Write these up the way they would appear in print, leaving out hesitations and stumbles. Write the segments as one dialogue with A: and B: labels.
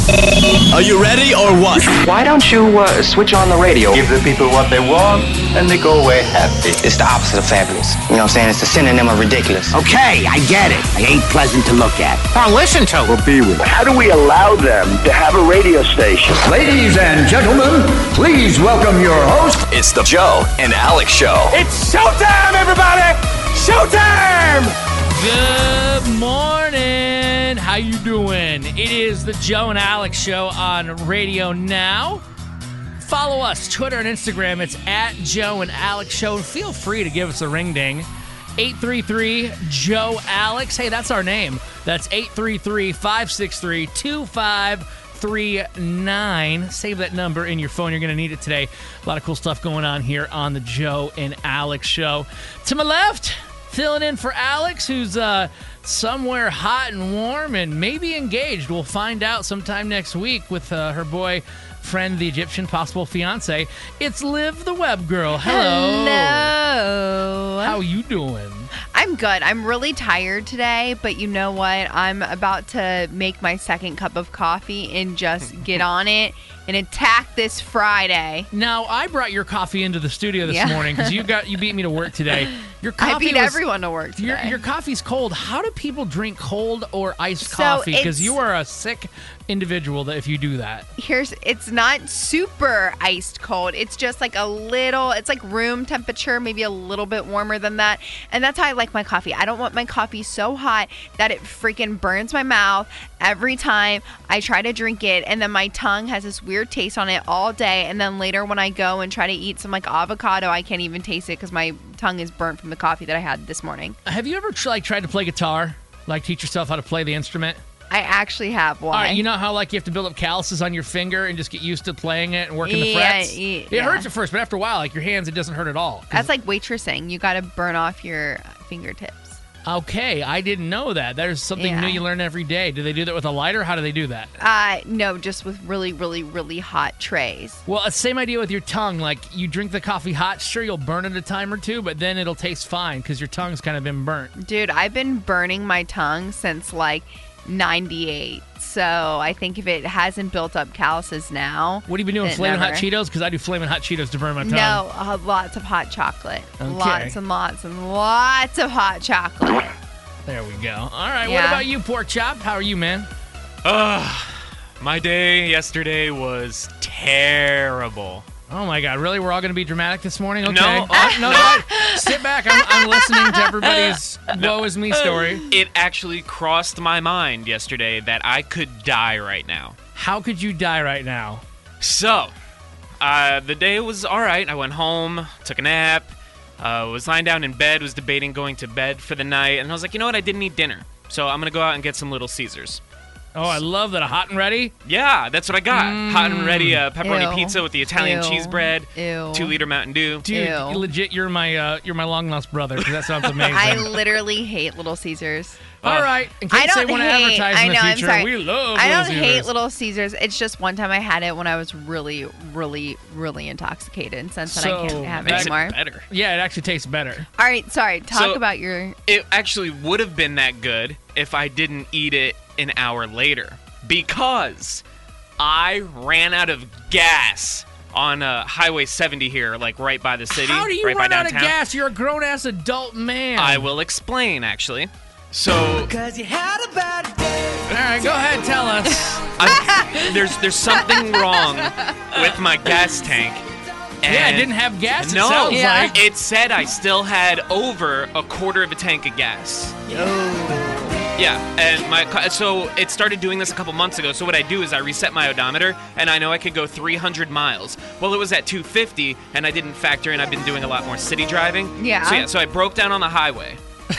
A: Are you ready or what?
B: Why don't you switch on the radio? Give the people what they want, and they go away happy.
C: It's the opposite of fabulous. You know what I'm saying? It's the synonym of ridiculous.
D: Okay, I get it. I ain't pleasant to look at. Or listen to.
B: Or be with.
E: How do we allow them to have a radio station?
F: Ladies and gentlemen, please welcome your host.
A: It's the Joe and Alex Show.
G: It's showtime, everybody! Showtime!
H: Good morning. How you doing? It is the Joe and Alex Show on Radio Now. Follow us, Twitter and Instagram. It's at Joe and Alex Show. Feel free to give us a ring ding. 833-JOE-ALEX. Hey, that's our name. That's 833-563-2539. Save that number in your phone. You're going to need it today. A lot of cool stuff going on here on the Joe and Alex Show. To my left, filling in for Alex, who's somewhere hot and warm and maybe engaged. We'll find out sometime next week with her boyfriend, the Egyptian possible fiance. It's Liv, the web girl. Hello.
I: Hello.
H: How you doing?
I: I'm good. I'm really tired today, but you know what? I'm about to make my second cup of coffee and just get on it and attack this Friday.
H: Now, I brought your coffee into the studio this morning because you beat me to work today. Your coffee
I: I beat everyone to work today.
H: Your coffee's cold. How do people drink cold or iced coffee? Because you are a sick individual if you do that.
I: It's not super iced cold. It's just like a little, it's like room temperature, maybe a little bit warmer than that. And that's how I like my coffee. I don't want my coffee so hot that it freaking burns my mouth every time I try to drink it. And then my tongue has this weird taste on it all day. And then later when I go and try to eat some like avocado, I can't even taste it because my tongue is burnt from the coffee that I had this morning.
H: Have you ever tried to play guitar? Like teach yourself how to play the instrument?
I: I actually have. Why?
H: All right, you know how like you have to build up calluses on your finger and just get used to playing it and working the frets? It hurts at first, but after a while, like your hands, it doesn't hurt at all.
I: That's like waitressing. You got to burn off your fingertips.
H: Okay, I didn't know that. There's something new you learn every day. Do they do that with a lighter? How do they do that?
I: No, just with really, really, really hot trays.
H: Well, same idea with your tongue. Like, you drink the coffee hot, sure, you'll burn it a time or two, but then it'll taste fine because your tongue's kind of been burnt.
I: Dude, I've been burning my tongue since, like, 98. So I think if it hasn't built up calluses now.
H: What have you been doing, Flamin' Hot Cheetos? Because I do Flamin' Hot Cheetos to burn my tongue.
I: No, lots of hot chocolate.
H: Okay.
I: Lots and lots and lots of hot chocolate.
H: There we go. All right, what about you, Pork Chop? How are you, man?
J: My day yesterday was terrible.
H: Oh, my God. Really? We're all going to be dramatic this morning? Okay.
J: No.
H: No. Sit back. I'm listening to everybody's woe is me story.
J: It actually crossed my mind yesterday that I could die right now.
H: How could you die right now?
J: So, the day was all right. I went home, took a nap, was lying down in bed, was debating going to bed for the night, and I was like, you know what? I didn't eat dinner. So I'm going to go out and get some Little Caesars.
H: Oh, I love that. Hot and ready?
J: Yeah, that's what I got. Hot and ready pepperoni pizza with the Italian cheese bread. 2-liter Mountain Dew.
H: Dude, legit, you're my long lost brother because that sounds amazing.
I: I literally hate Little Caesars.
H: All right, in case they want to advertise in the future, we love
I: I
H: Little
I: don't hate Little Caesars. It's just one time I had it when I was really, really, really intoxicated, and since then I can't have it anymore.
J: Better.
H: Yeah, it actually tastes better.
I: All right, sorry. Talk about your.
J: It actually would have been that good if I didn't eat it an hour later because I ran out of gas on Highway 70 here, like right by the city.
H: How do you
J: right
H: run
J: by
H: out of
J: downtown.
H: gas? You're a grown-ass adult man.
J: I will explain, actually. So,
G: Cause you had a bad day.
H: All right, go ahead, tell us.
J: there's something wrong with my gas tank.
H: Yeah, it didn't have gas.
J: No,
H: it sounds like.
J: It said I still had over a quarter of a tank of gas. Yeah, and so it started doing this a couple months ago. So what I do is I reset my odometer, and I know I could go 300 miles. Well, it was at 250, and I didn't factor in I've been doing a lot more city driving.
I: Yeah.
J: So I broke down on the highway.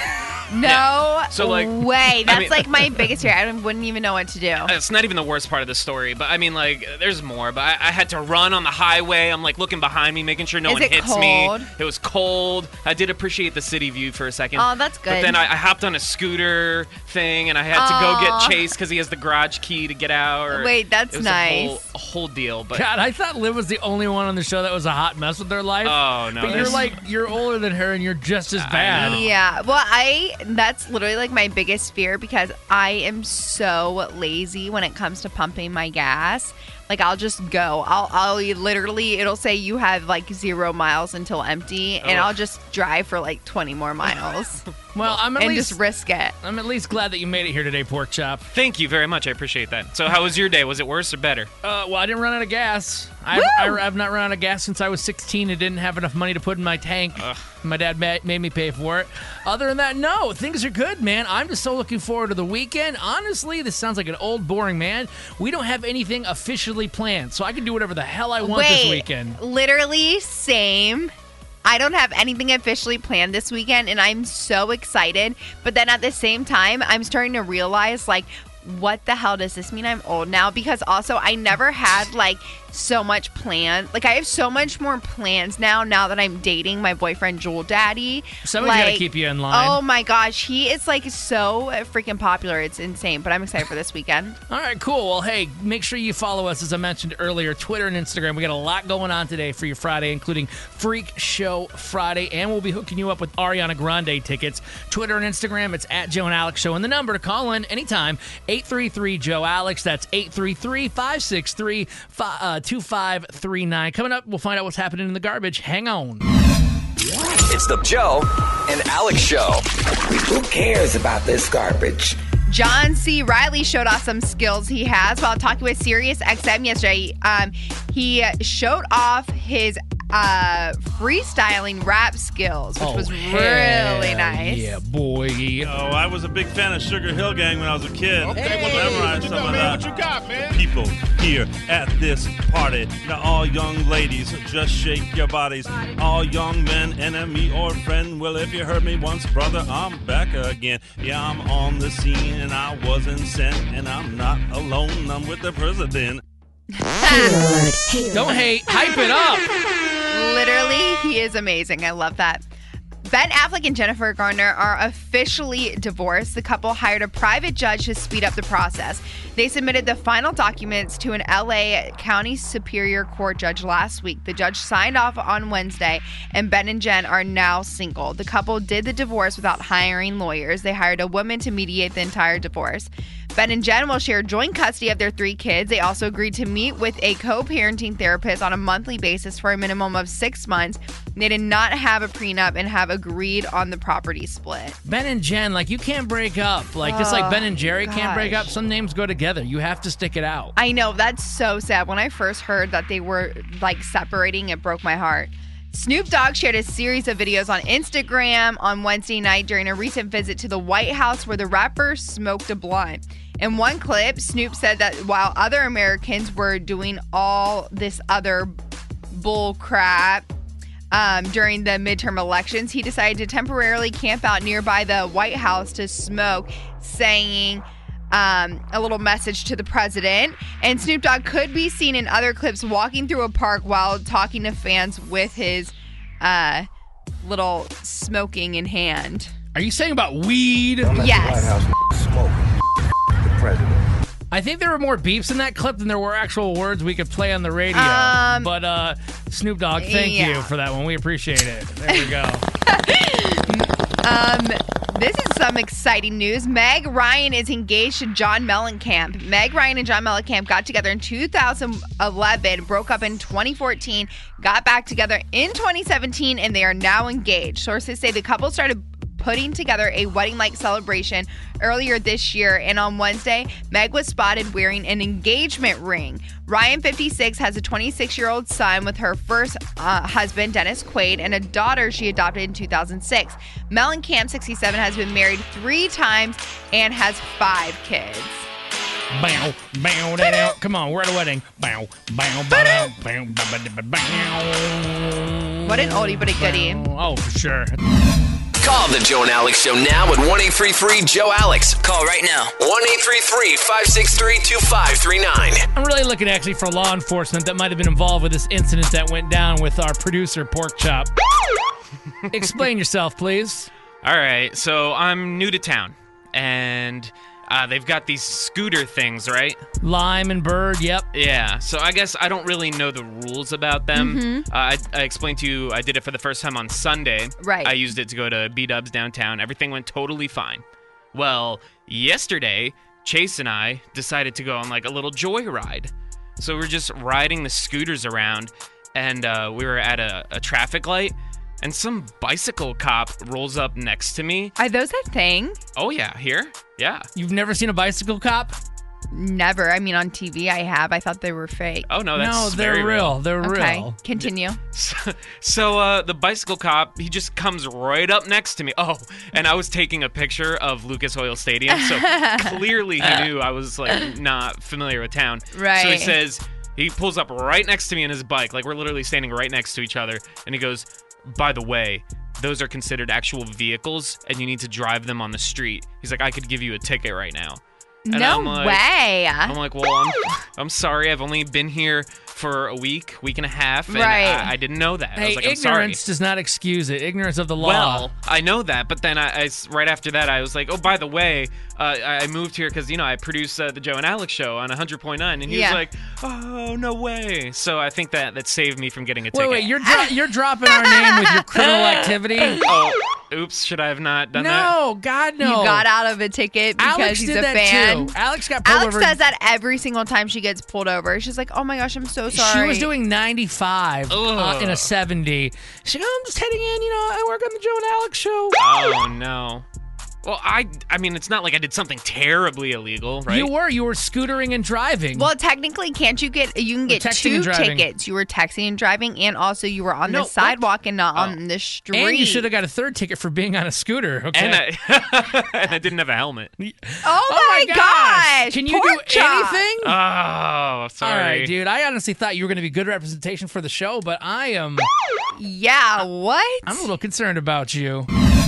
I: No
J: So, like,
I: way. That's
J: I mean,
I: like my biggest fear. I wouldn't even know what to do.
J: It's not even the worst part of the story, but I mean, like, there's more. But I had to run on the highway. I'm, like, looking behind me, making sure no one hits me. It was cold. I did appreciate the city view for a second.
I: Oh, that's good.
J: But then I hopped on a scooter thing, and I had to go get Chase because he has the garage key to get out.
I: Wait, that's
J: it was
I: nice.
J: a whole deal. But
H: God, I thought Liv was the only one on the show that was a hot mess with their life.
J: Oh, no.
H: But you're older than her and you're just as bad.
I: Yeah. Well, that's literally like my biggest fear because I am so lazy when it comes to pumping my gas. Like, I'll just go. I'll literally, it'll say you have like 0 miles until empty, and I'll just drive for like 20 more miles.
H: Well,
I: just risk it.
H: I'm at least glad that you made it here today, Pork Chop.
J: Thank you very much. I appreciate that. So how was your day? Was it worse or better?
H: Well, I didn't run out of gas. I've not run out of gas since I was 16 and didn't have enough money to put in my tank. My dad made me pay for it. Other than that, no, things are good, man. I'm just so looking forward to the weekend. Honestly, this sounds like an old, boring man. We don't have anything officially planned, so I can do whatever the hell I want this weekend.
I: Literally, same. I don't have anything officially planned this weekend, and I'm so excited. But then at the same time, I'm starting to realize, like, what the hell does this mean I'm old now? Because also, I never had, like, so much planned. Like, I have so much more plans now that I'm dating my boyfriend, Jewel Daddy.
H: Somebody's got to keep you in line.
I: Oh, my gosh. He is, like, so freaking popular. It's insane. But I'm excited for this weekend.
H: All right, cool. Well, hey, make sure you follow us, as I mentioned earlier, Twitter and Instagram. We got a lot going on today for your Friday, including Freak Show Friday, and we'll be hooking you up with Ariana Grande tickets. Twitter and Instagram, it's at Joe and Alex Show. And the number to call in anytime, 833-JOE-ALEX. That's 833-563-2539. Coming up, we'll find out what's happening in the garbage. Hang on.
A: It's the Joe and Alex Show.
K: Who cares about this garbage?
I: John C. Reilly showed off some skills he has while talking with SiriusXM yesterday. He showed off his freestyling rap skills, which was really nice.
H: Yeah, boy.
L: Oh, I was a big fan of Sugar Hill Gang when I was a kid.
M: Okay,
L: memorized some of that.
M: What you got, man?
L: People here at this party. Now, all young ladies, just shake your bodies. All young men, enemy or friend. Well, if you heard me once, brother, I'm back again. Yeah, I'm on the scene and I wasn't sent. And I'm not alone, I'm with the president.
H: Don't hate. Hype it up.
I: Literally, he is amazing. I love that. Ben Affleck and Jennifer Garner are officially divorced. The couple hired a private judge to speed up the process. They submitted the final documents to an LA County Superior Court judge last week. The judge signed off on Wednesday, and Ben and Jen are now single. The couple did the divorce without hiring lawyers. They hired a woman to mediate the entire divorce. Ben and Jen will share joint custody of their 3 kids. They also agreed to meet with a co-parenting therapist on a monthly basis for a minimum of 6 months. They did not have a prenup and have agreed on the property split.
H: Ben and Jen, like, you can't break up. Like, just like Ben and Jerry can't break up, some names go together. You have to stick it out.
I: I know. That's so sad. When I first heard that they were, like, separating, it broke my heart. Snoop Dogg shared a series of videos on Instagram on Wednesday night during a recent visit to the White House where the rapper smoked a blunt. In one clip, Snoop said that while other Americans were doing all this other bull crap during the midterm elections, he decided to temporarily camp out nearby the White House to smoke, saying a little message to the president. And Snoop Dogg could be seen in other clips walking through a park while talking to fans with his little smoking in hand.
H: Are you saying about weed?
I: Yes.
K: President.
H: I think there were more beeps in that clip than there were actual words we could play on the radio. But Snoop Dogg, thank you for that one. We appreciate it. There we go.
I: This is some exciting news. Meg Ryan is engaged to John Mellencamp. Meg Ryan and John Mellencamp got together in 2011, broke up in 2014, got back together in 2017, and they are now engaged. Sources say the couple started putting together a wedding-like celebration earlier this year, and on Wednesday, Meg was spotted wearing an engagement ring. Ryan, 56, has a 26-year-old son with her first husband, Dennis Quaid, and a daughter she adopted in 2006. Mellencamp, 67, has been married 3 times and has 5 kids.
H: Bow, bow, da, come on, we're at a wedding. Bow, bow, bow, bow, bow.
I: What an oldie but a goodie.
H: Oh, for sure.
A: Call the Joe and Alex Show now at 1-833-JOE-ALEX.
D: Call right now.
A: 1-833-563-2539.
H: I'm really looking actually for law enforcement that might have been involved with this incident that went down with our producer, Pork Chop. Explain yourself, please.
J: All right, so I'm new to town, and they've got these scooter things, right?
H: Lime and Bird, yep.
J: Yeah, so I guess I don't really know the rules about them.
I: Mm-hmm.
J: I explained to you, I did it for the first time on Sunday.
I: Right.
J: I used it to go to B-Dubs downtown. Everything went totally fine. Well, yesterday, Chase and I decided to go on like a little joyride. So we're just riding the scooters around, and we were at a traffic light, and some bicycle cop rolls up next to me.
I: Are those a thing?
J: Oh, yeah, here? Yeah.
H: You've never seen a bicycle cop?
I: Never. I mean, on TV I have. I thought they were fake.
J: Oh, no, that's
H: No, they're
J: very
H: real. They're
I: Okay,
H: real.
I: continue.
J: So the bicycle cop, he just comes right up next to me. Oh, and I was taking a picture of Lucas Oil Stadium, so clearly he knew I was like not familiar with town.
I: Right.
J: So he says, he pulls up right next to me in his bike, like we're literally standing right next to each other, and he goes, by the way, those are considered actual vehicles, and you need to drive them on the street. He's like, I could give you a ticket right now. And
I: No
J: I'm like,
I: way.
J: I'm like, well, I'm sorry. I've only been here for a week and a half, and
I: Right.
J: I didn't know that. I
H: Hey,
J: was like, I'm sorry.
H: ignorance does not excuse it. Ignorance of the law.
J: Well, I know that, but then I right after that, I was like, oh, by the way, I moved here because, I produce the Joe and Alex show on 100.9, and he
I: Yeah.
J: was like, oh, no way. So I think that saved me from getting a ticket.
H: wait, you're dropping our name with your criminal activity?
J: Oh, oops, should I have not done that?
H: No, God, no.
I: You got out of a ticket because
H: Alex
I: he's
H: did
I: a
H: that
I: fan.
H: too. Alex got pulled
I: Alex
H: over.
I: does that every single time she gets pulled over. She's like, oh my gosh, I'm so sorry.
H: She was doing 95
J: Ugh.
H: in a 70. She's like, I'm just heading in. I work on the Joe and Alex show.
J: Oh, no. Well, I mean, it's not like I did something terribly illegal, right?
H: You were scootering and driving.
I: Well, technically, you can get
H: texting
I: two
H: and driving.
I: tickets. You were texting and driving, and also you were on
H: No,
I: the
H: what?
I: sidewalk and not on the street.
H: And you should have got a third ticket for being on a scooter. Okay.
J: And I didn't have a helmet.
I: Oh my gosh!
H: Can you
I: pork
H: do
I: chop.
H: anything?
J: Oh, sorry.
H: All right, dude. I honestly thought you were going to be good representation for the show, but I am.
I: Yeah, what?
H: I'm a little concerned about you.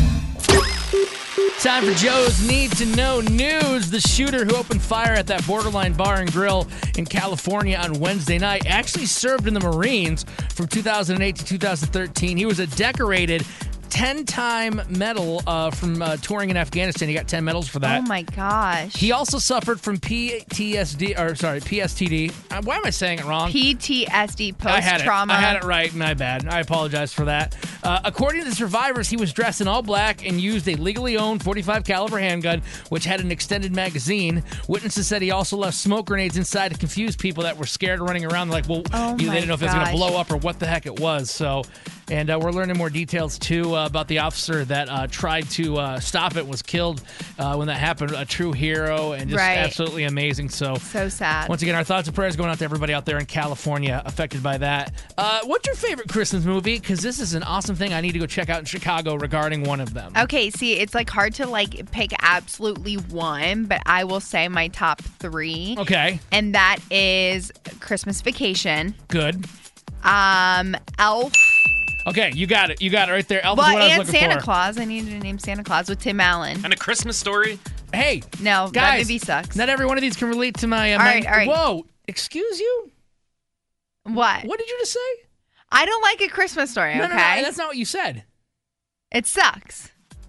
H: Time for Joe's Need to Know News. The shooter who opened fire at that Borderline Bar and Grill in California on Wednesday night actually served in the Marines from 2008 to 2013. He was a decorated 10-time medal from touring in Afghanistan. He got 10 medals for that.
I: Oh my gosh.
H: He also suffered from PTSD. Why am I saying it wrong?
I: PTSD,
H: I had
I: post-trauma.
H: I had it right. My bad. I apologize for that. According to the survivors, he was dressed in all black and used a legally owned .45 caliber handgun, which had an extended magazine. Witnesses said he also left smoke grenades inside to confuse people that were scared running around. Like, well, they didn't know if it was going to blow up or what the heck it was. So, and we're learning more details too about the officer that tried to stop it, was killed when that happened. A true hero and just absolutely amazing. So
I: sad.
H: Once again, our thoughts and prayers going out to everybody out there in California affected by that. What's your favorite Christmas movie? Because this is an awesome thing I need to go check out in Chicago regarding one of them.
I: Okay, see, it's like hard to like pick absolutely one, but I will say my top 3.
H: Okay.
I: And that is Christmas Vacation.
H: Good.
I: Elf.
H: Okay, you got it. You got it right there. Elf is
I: Well,
H: what I was
I: and
H: looking
I: Santa
H: for.
I: Claus. I needed to name Santa Claus with Tim Allen.
J: And A Christmas Story?
H: Hey,
I: No, that
H: guys,
I: movie sucks.
H: not every one of these can relate to my...
I: All right.
H: Whoa, excuse you?
I: What?
H: What did you just say?
I: I don't like A Christmas Story,
H: No,
I: okay?
H: no, that's not what you said.
I: It sucks.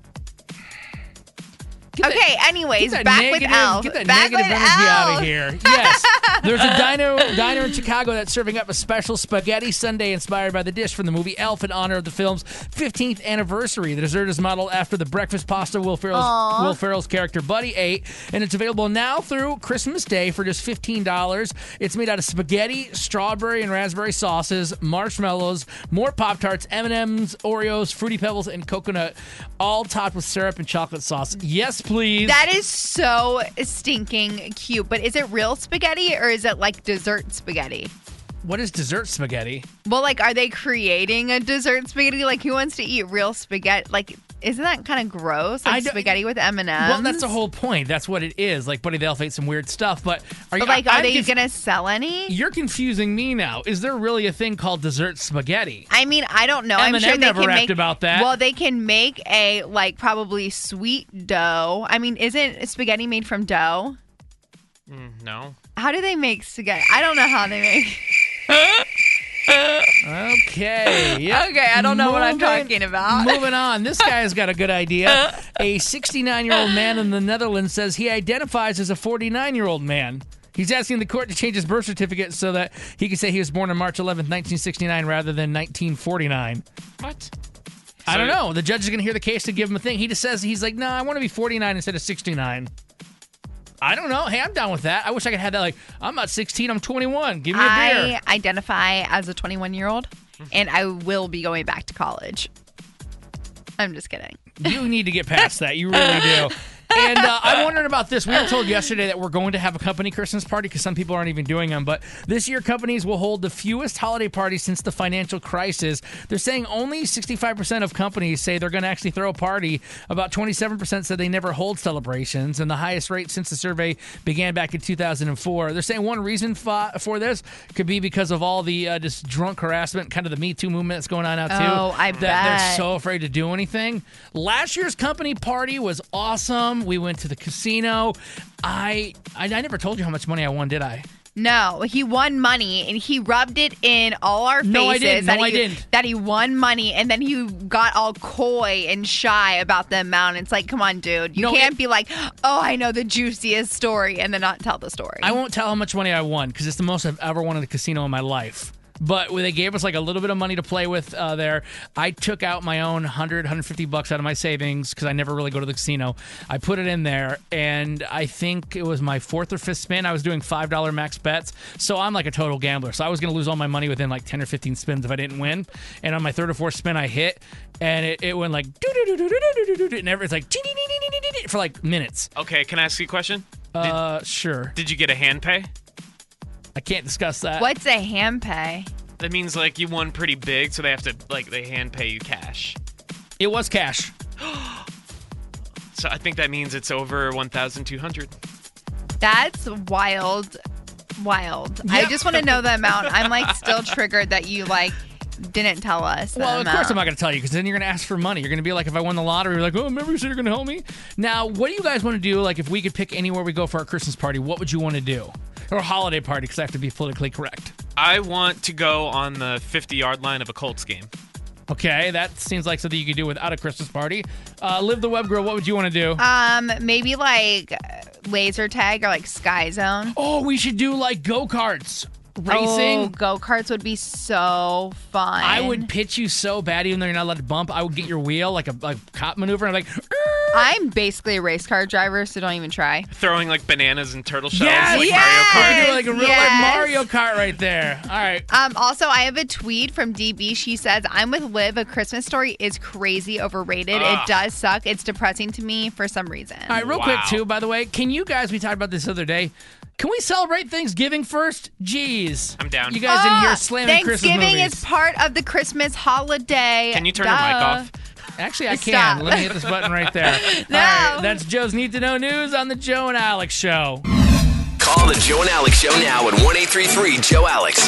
H: Get that-
I: Okay, anyways,
H: Get that
I: back
H: negative-
I: with Elf.
H: Get that
I: Back
H: negative
I: with
H: energy out
I: Elf.
H: of here. Yes. There's a diner in Chicago that's serving up a special spaghetti sundae inspired by the dish from the movie Elf in honor of the film's 15th anniversary. The dessert is modeled after the breakfast pasta Will Ferrell's character Buddy ate, and it's available now through Christmas Day for just $15. It's made out of spaghetti, strawberry and raspberry sauces, marshmallows, more Pop-Tarts, M&M's, Oreos, Fruity Pebbles, and coconut, all topped with syrup and chocolate sauce. Yes, please.
I: That is so stinking cute. But is it real spaghetti or is it like dessert spaghetti?
H: What is dessert spaghetti?
I: Well, like, are they creating a dessert spaghetti? Like, who wants to eat real spaghetti? Like, isn't that kind of gross? Like spaghetti with M&Ms?
H: Well, that's the whole point. That's what it is. Like, Buddy the Elf ate some weird stuff, but are you?
I: Like, are they going to sell any?
H: You're confusing me now. Is there really a thing called dessert spaghetti?
I: I mean, I don't know. I'm
H: M&M
I: sure they
H: never
I: can
H: rapped
I: make
H: about that.
I: Well, they can make a like probably sweet dough. I mean, isn't spaghetti made from dough?
J: No.
I: How do they make spaghetti? I don't know how they make.
H: Okay. Yep.
I: Okay, I don't know what I'm talking about.
H: Moving on. This guy's got a good idea. A 69-year-old man in the Netherlands says he identifies as a 49-year-old man. He's asking the court to change his birth certificate so that he can say he was born on March 11th, 1969 rather than 1949.
J: What?
H: I don't know. The judge is going to hear the case to give him a thing. He just says, he's like, no, I want to be 49 instead of 69. I don't know. Hey, I'm down with that. I wish I could have that, like, I'm not 16, I'm 21. Give me a beer.
I: I identify as a 21-year-old, and I will be going back to college. I'm just kidding.
H: You need to get past that. You really do. And I'm wondering about this. We were told yesterday that we're going to have a company Christmas party because some people aren't even doing them. But this year, companies will hold the fewest holiday parties since the financial crisis. They're saying only 65% of companies say they're going to actually throw a party. About 27% said they never hold celebrations, and the highest rate since the survey began back in 2004. They're saying one reason for this could be because of all the just drunk harassment, kind of the Me Too movement that's going on now, too.
I: Oh, I bet.
H: They're so afraid to do anything. Last year's company party was awesome. We went to the casino. I never told you how much money I won, did I?
I: No, he won money, and he rubbed it in all our faces.
H: No, I didn't.
I: That he won money, and then he got all coy and shy about the amount. It's like, come on, dude. You can't be like, oh, I know the juiciest story, and then not tell the story.
H: I won't tell how much money I won, because it's the most I've ever won at a casino in my life. But they gave us like a little bit of money to play with there. I took out my own $150 out of my savings because I never really go to the casino. I put it in there, and I think it was my fourth or fifth spin. I was doing $5 max bets, so I'm like a total gambler. So I was going to lose all my money within like 10 or 15 spins if I didn't win. And on my third or fourth spin, I hit, and it went like and it's like for like minutes.
J: Okay, can I ask you a question?
H: Sure.
J: Did you get a hand pay?
H: I can't discuss that.
I: What's a hand pay?
J: That means like you won pretty big, so they have to they hand pay you cash.
H: It was cash.
J: So I think that means it's over 1,200.
I: That's wild. Yep. I just want to know the amount. I'm like still triggered that you like didn't tell us.
H: Well, of course I'm not going to tell you because then you're going to ask for money. You're going to be like, if I won the lottery, you're like, oh, remember you said you're going to help me? Now, what do you guys want to do? Like, if we could pick anywhere we go for our Christmas party, what would you want to do? Or a holiday party, because I have to be politically correct.
J: I want to go on the 50-yard line of a Colts game.
H: Okay, that seems like something you could do without a Christmas party. Liv the Web Girl, what would you want to do?
I: Maybe like laser tag or like Sky Zone.
H: Oh, we should do like go-karts. Racing.
I: Oh, go-karts would be so fun.
H: I would pitch you so bad, even though you're not allowed to bump. I would get your wheel like a cop maneuver, and I'm like,
I: I'm basically a race car driver, so don't even try.
J: Throwing like bananas and turtle shells
H: like
J: Mario Kart.
H: Like a real like Mario Kart right there. All right.
I: Also, I have a tweet from DB. She says, I'm with Liv. A Christmas Story is crazy overrated. It does suck. It's depressing to me for some reason.
H: All right, real quick, too, by the way, can you guys, we talked about this the other day, can we celebrate Thanksgiving first? Jeez.
J: I'm down.
H: You guys in here slamming Christmas movies.
I: Thanksgiving is part of the Christmas holiday.
J: Can you turn your mic off?
H: Actually, I can. Let me hit this button right there.
I: No.
H: All right, that's Joe's Need to Know News on the Joe and Alex Show.
A: Call the Joe and Alex Show now at 1-833-JOE-ALEX.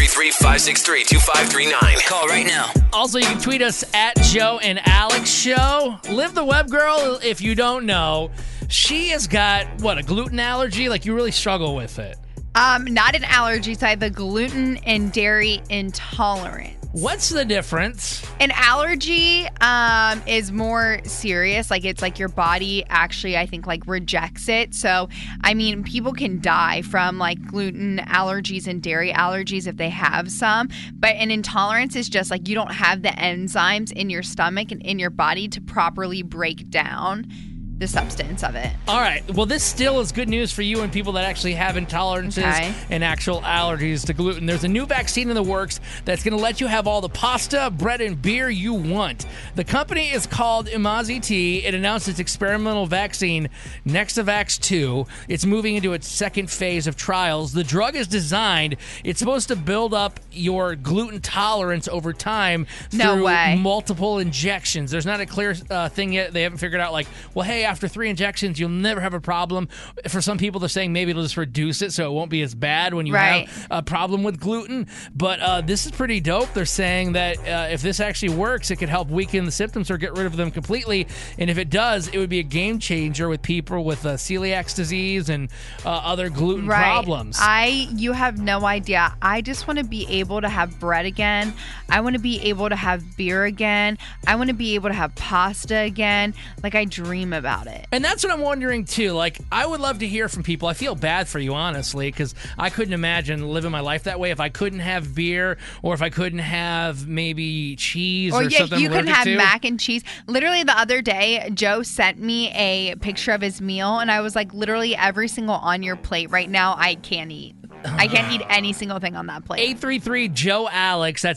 A: 1-833-563-2539.
D: Call right now.
H: Also, you can tweet us at Joe and Alex Show. Liv the Web Girl, if you don't know, she has got, a gluten allergy? Like, you really struggle with it.
I: Not an allergy, so I have a gluten and dairy intolerance.
H: What's the difference?
I: An allergy is more serious. Like, it's like your body actually, I think, like rejects it. So, I mean, people can die from like gluten allergies and dairy allergies if they have some. But an intolerance is just like you don't have the enzymes in your stomach and in your body to properly break down the substance of it.
H: All right. Well, this still is good news for you and people that actually have intolerances and actual allergies to gluten. There's a new vaccine in the works that's going to let you have all the pasta, bread, and beer you want. The company is called Imaziti. It announced its experimental vaccine, Nexavax 2. It's moving into its second phase of trials. The drug is designed, it's supposed to build up your gluten tolerance over time through multiple injections. There's not a clear thing yet. They haven't figured out like, well, hey, say after 3 injections, you'll never have a problem. For some people, they're saying maybe it'll just reduce it so it won't be as bad when you have a problem with gluten. But this is pretty dope. They're saying that if this actually works, it could help weaken the symptoms or get rid of them completely. And if it does, it would be a game changer with people with celiac disease and other gluten problems.
I: You have no idea. I just want to be able to have bread again. I want to be able to have beer again. I want to be able to have pasta again. Like, I dream about it.
H: And that's what I'm wondering, too. Like, I would love to hear from people. I feel bad for you, honestly, because I couldn't imagine living my life that way if I couldn't have beer or if I couldn't have maybe cheese or something
I: you couldn't have
H: to.
I: mac and cheese. Literally the other day, Joe sent me a picture of his meal, and I was like, literally every single on your plate right now, I can't eat. I can't eat any single thing on that plate.
H: 833-JOE-ALEX. That's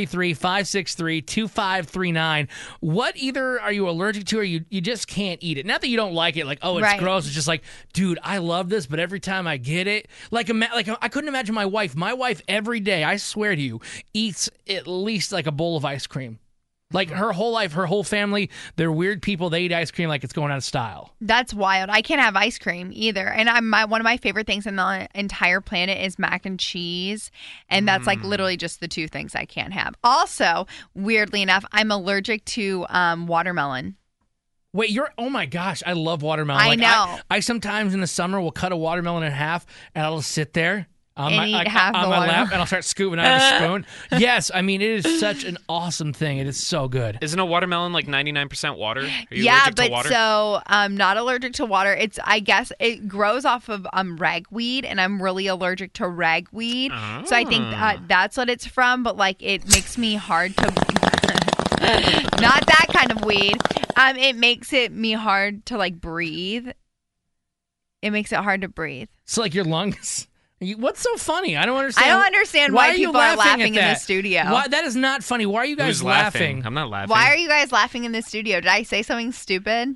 H: 833-563-2539. What either are you allergic to or you just can't eat it? Not that you don't like it, like, oh, it's gross. It's just like, dude, I love this, but every time I get it, like I couldn't imagine my wife. My wife every day, I swear to you, eats at least like a bowl of ice cream. Like her whole life, her whole family, they're weird people. They eat ice cream like it's going out of style.
I: That's wild. I can't have ice cream either. And one of my favorite things on the entire planet is mac and cheese. And that's like literally just the 2 things I can't have. Also, weirdly enough, I'm allergic to watermelon.
H: Wait, oh my gosh, I love watermelon.
I: I know.
H: I sometimes in the summer will cut a watermelon in half and I'll just sit there on
I: and
H: my lap, and I'll start scooping out of a spoon. Yes, I mean, it is such an awesome thing. It is so good.
J: Isn't a watermelon like 99% water? Are you
I: yeah,
J: allergic
I: but
J: to water?
I: so I'm not allergic to water. I guess it grows off of ragweed, and I'm really allergic to ragweed. So I think that's what it's from, but like it makes me hard to... Not that kind of weed. It makes me hard to like breathe. It makes it hard to breathe.
H: So like your lungs... What's so funny? I don't understand.
I: I don't understand why people are laughing in the studio.
H: Why, that is not funny. Why are you guys laughing?
J: I'm not laughing.
I: Why are you guys laughing in the studio? Did I say something stupid?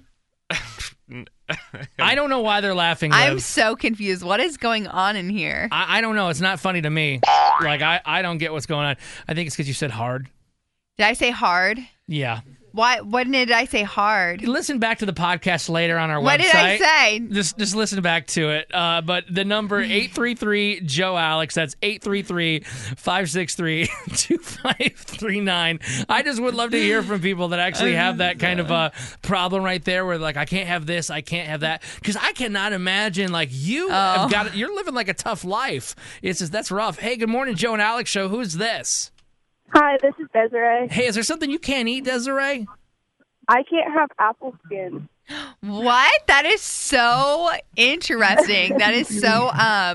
H: I don't know why they're laughing, Liv.
I: I'm so confused. What is going on in here?
H: I don't know. It's not funny to me. Like, I don't get what's going on. I think it's because you said hard.
I: Did I say hard?
H: Yeah.
I: Why? When did I say hard?
H: Listen back to the podcast later on our website.
I: What did I say?
H: Just listen back to it. But the number 833-JOE-ALEX. That's 833-563-2539. I just would love to hear from people that actually have that kind of problem right there, where like I can't have this, I can't have that, because I cannot imagine like you're living like a tough life. It's just that's rough. Hey, good morning, Joe and Alex show. Who's this?
M: Hi, this is Desiree.
H: Hey, is there something you can't eat, Desiree?
M: I can't have apple skin.
I: What? That is so interesting. That is so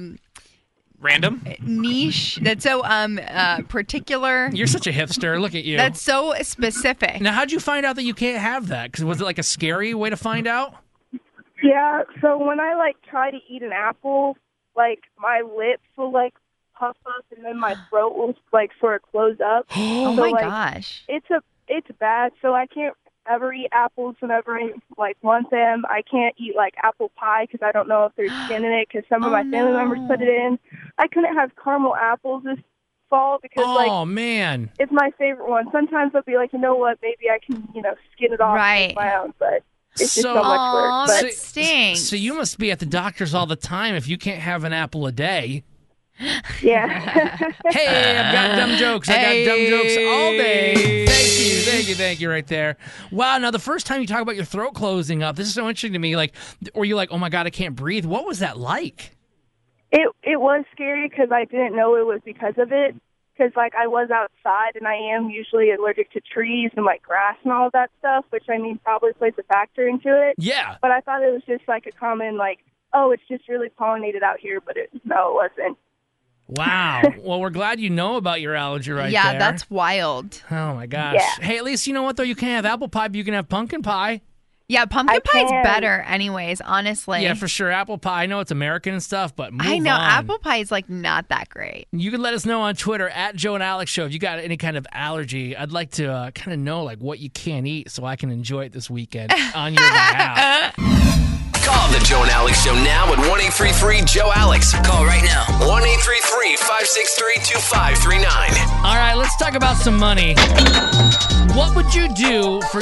J: random,
I: niche. That's so particular.
H: You're such a hipster. Look at you.
I: That's so specific.
H: Now, how'd you find out that you can't have that? Because was it like a scary way to find out?
M: Yeah. So when I like try to eat an apple, like my lips will like puff up, and then my throat will like sort of close up.
I: Oh
M: so,
I: my
M: like,
I: gosh!
M: It's bad. So I can't ever eat apples whenever I like want them. I can't eat like apple pie because I don't know if there's skin in it because some of my family members put it in. I couldn't have caramel apples this fall because
H: man,
M: it's my favorite one. Sometimes I'll be like, you know what, maybe I can skin it off with my own, but. It's just so much work.
I: But that stinks.
H: So you must be at the doctor's all the time if you can't have an apple a day.
M: Yeah.
H: Hey, I've got dumb jokes. I got dumb jokes all day. Thank you right there. Wow, now the first time you talk about your throat closing up, this is so interesting to me. Like, were you like, oh my God, I can't breathe? What was that like?
M: It was scary because I didn't know it was because of it. Because, like, I was outside, and I am usually allergic to trees and, like, grass and all of that stuff, which, I mean, probably plays a factor into it.
H: Yeah.
M: But I thought it was just, like, a common, like, oh, it's just really pollinated out here, but no, it wasn't.
H: Wow. Well, we're glad you know about your allergy right there.
I: Yeah, that's wild.
H: Oh, my gosh.
M: Yeah.
H: Hey, at least you know what, though? You can't have apple pie, but you can have pumpkin pie.
I: Yeah, pumpkin pie's better anyways, honestly.
H: Yeah, for sure. Apple pie, I know it's American and stuff, but move on.
I: I know, apple pie is like not that great.
H: You can let us know on Twitter, at Joe and Alex Show, if you got any kind of allergy. I'd like to kind of know like what you can't eat so I can enjoy it this weekend on your behalf.
A: Call the Joe and Alex Show now at 1-833-JOE-ALEX.
D: Call right now.
A: 1-833-563-2539.
H: All right, let's Let's talk about some money. What would you do for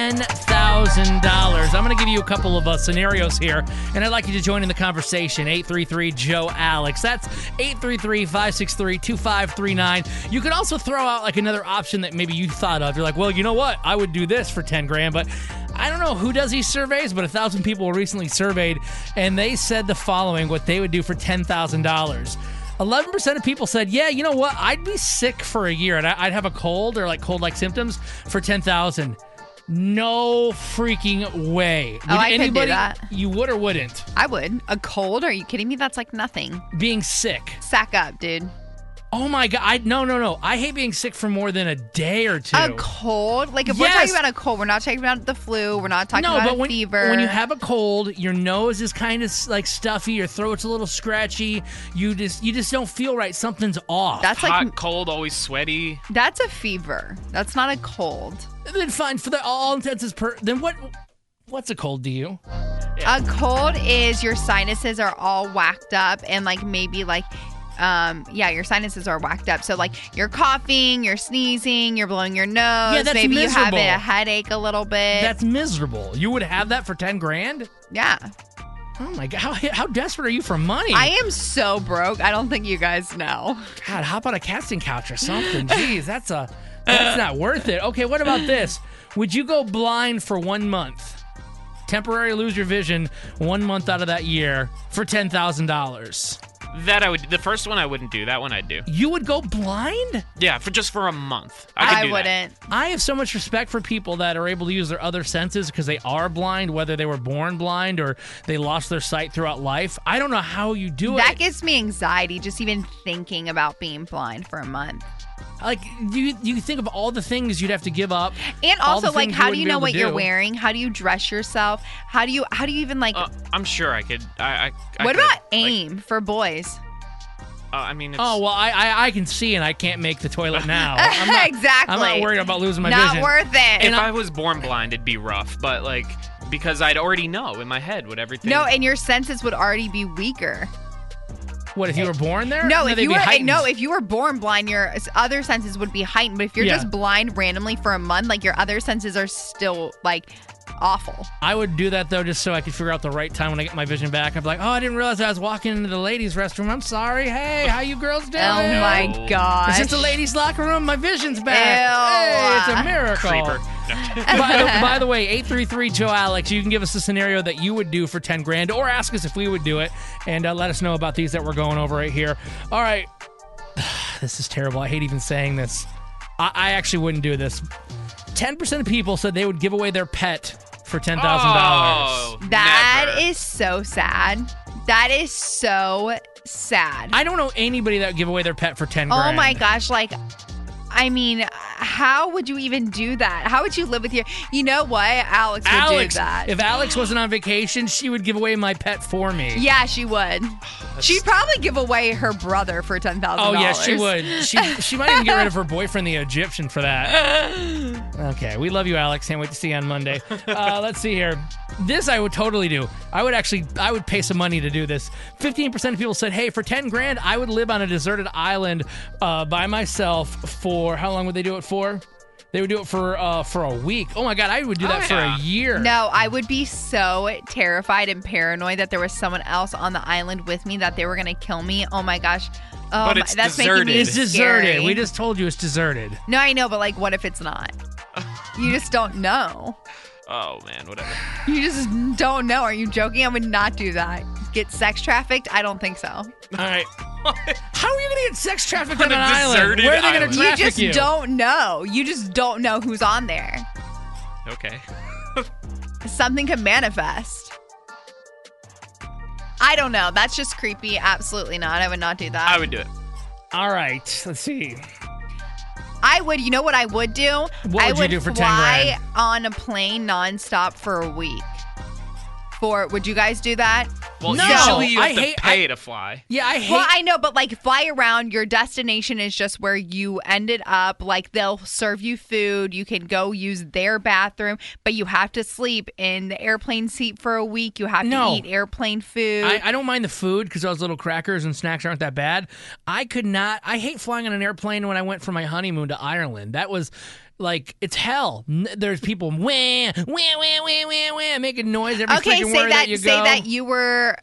H: $10,000? I'm going to give you a couple of scenarios here, and I'd like you to join in the conversation. 833-JOE-ALEX. That's 833-563-2539. You could also throw out like another option that maybe you thought of. You're like, well, you know what? I would do this for 10 grand, but I don't know who does these surveys, but 1,000 people were recently surveyed, and they said the following, what they would do for $10,000. 11% of people said, yeah, you know what? I'd be sick for a year, and I'd have a cold or like cold-like symptoms for $10,000. No freaking way. Would
I: I
H: anybody,
I: could do that.
H: You would or wouldn't?
I: I would. A cold? Are you kidding me? That's like nothing.
H: Being sick.
I: Sack up, dude.
H: Oh my God. No. I hate being sick for more than a day or two.
I: A cold? Like if we're talking about a cold, we're not talking about the flu. We're not talking about a fever.
H: When you have a cold, your nose is kind of like stuffy. Your throat's a little scratchy. You just don't feel right. Something's off.
J: That's hot, cold, always sweaty.
I: That's a fever. That's not a cold.
H: Then fine. For all intents then what's a cold to you?
I: A cold is your sinuses are all whacked up and like maybe like your sinuses are whacked up. So like you're coughing, you're sneezing, you're blowing your nose.
H: Yeah, that's
I: maybe
H: miserable.
I: you have a headache a little bit.
H: That's miserable. You would have that for 10 grand?
I: Yeah.
H: Oh my God. How desperate are you for money?
I: I am so broke. I don't think you guys know.
H: God, hop on a casting couch or something. Jeez, that's not worth it. Okay, what about this? Would you go blind for 1 month? Temporarily lose your vision 1 month out of that year for $10,000.
J: That I would. The first one I wouldn't do. That one I'd do.
H: You would go blind?
J: Yeah, for a month. I
I: wouldn't.
H: I have so much respect for people that are able to use their other senses because they are blind, whether they were born blind or they lost their sight throughout life. I don't know how you do it.
I: That gives me anxiety just even thinking about being blind for a month.
H: Like, you think of all the things you'd have to give up.
I: And also, like, how do you know what you're wearing? How do you dress yourself? How do you even, like...
J: I'm sure I could.
I: What about AIM for boys?
J: I mean, it's...
H: Oh, well, I can see and I can't make the toilet now.
I: Exactly.
H: I'm not worried about losing my
I: not
H: vision.
I: Not worth it.
J: If I was born blind, it'd be rough. But, like, because I'd already know in my head what everything...
I: No, and your senses would already be weaker.
H: What, if you were born there?
I: No, if you were born blind, your other senses would be heightened. But if you're just blind randomly for a month, like your other senses are still like awful.
H: I would do that though, just so I could figure out the right time when I get my vision back. I'd be like, oh, I didn't realize I was walking into the ladies' restroom. I'm sorry. Hey, how you girls doing?
I: Oh my gosh!
H: Is this the ladies' locker room? My vision's back.
I: Ew.
H: Hey, it's a miracle.
J: Creeper.
H: By the way, 833-JOE-ALEX, you can give us a scenario that you would do for 10 grand or ask us if we would do it and let us know about these that we're going over right here. All right. This is terrible. I hate even saying this. I actually wouldn't do this. 10% of people said they would give away their pet for $10,000.
J: Oh,
I: that is so sad. That is so sad.
H: I don't know anybody that would give away their pet for 10 grand.
I: Oh my gosh, like... I mean, how would you even do that? How would you live with your... You know what? Alex would do that.
H: If Alex wasn't on vacation, she would give away my pet for me.
I: Yeah, she would. She'd probably give away her brother for $10,000.
H: Oh, yeah, she would. She might even get rid of her boyfriend, the Egyptian, for that. Okay, we love you, Alex. Can't wait to see you on Monday. Let's see here. This I would totally do. I would pay some money to do this. 15% of people said, hey, for 10 grand, I would live on a deserted island by myself for... How long would they do it for? They would do it for a week. Oh my God, I would do that for a year.
I: No, I would be so terrified and paranoid that there was someone else on the island with me, that they were going to kill me. Oh my gosh.
J: But it's
I: that's
J: deserted.
I: making me
H: It's
I: scary.
H: deserted. We just told you it's deserted.
I: No, I know, but like, what if it's not? You just don't know.
J: Oh, man, whatever.
I: You just don't know. Are you joking? I would not do that. Get sex trafficked? I don't think so.
H: All right. How are you going to get sex trafficked
J: On
H: on an
J: a
H: island?
J: deserted
H: Where are they going to
J: island?
H: traffic you?
I: You just don't know. You just don't know who's on there.
J: Okay.
I: Something could manifest. I don't know. That's just creepy. Absolutely not. I would not do that.
J: I would do it.
H: All right. Let's see.
I: I would. You know what I would do?
H: What would you do for 10
I: fly
H: grand?
I: on a plane nonstop for a week. Would you guys do that?
J: Well,
H: No,
J: usually you
H: I
J: have to
H: hate-
J: pay to fly.
H: Yeah, I hate.
I: Well, I know, but like fly around, your destination is just where you ended up. Like they'll serve you food. You can go use their bathroom, but you have to sleep in the airplane seat for a week. You have to eat airplane food.
H: I don't mind the food because those little crackers and snacks aren't that bad. I hate flying on an airplane when I went for my honeymoon to Ireland. That was like, it's hell. There's people wah, wah, wah, wah, wah, wah, making noise every freaking word that you go.
I: Say that you were.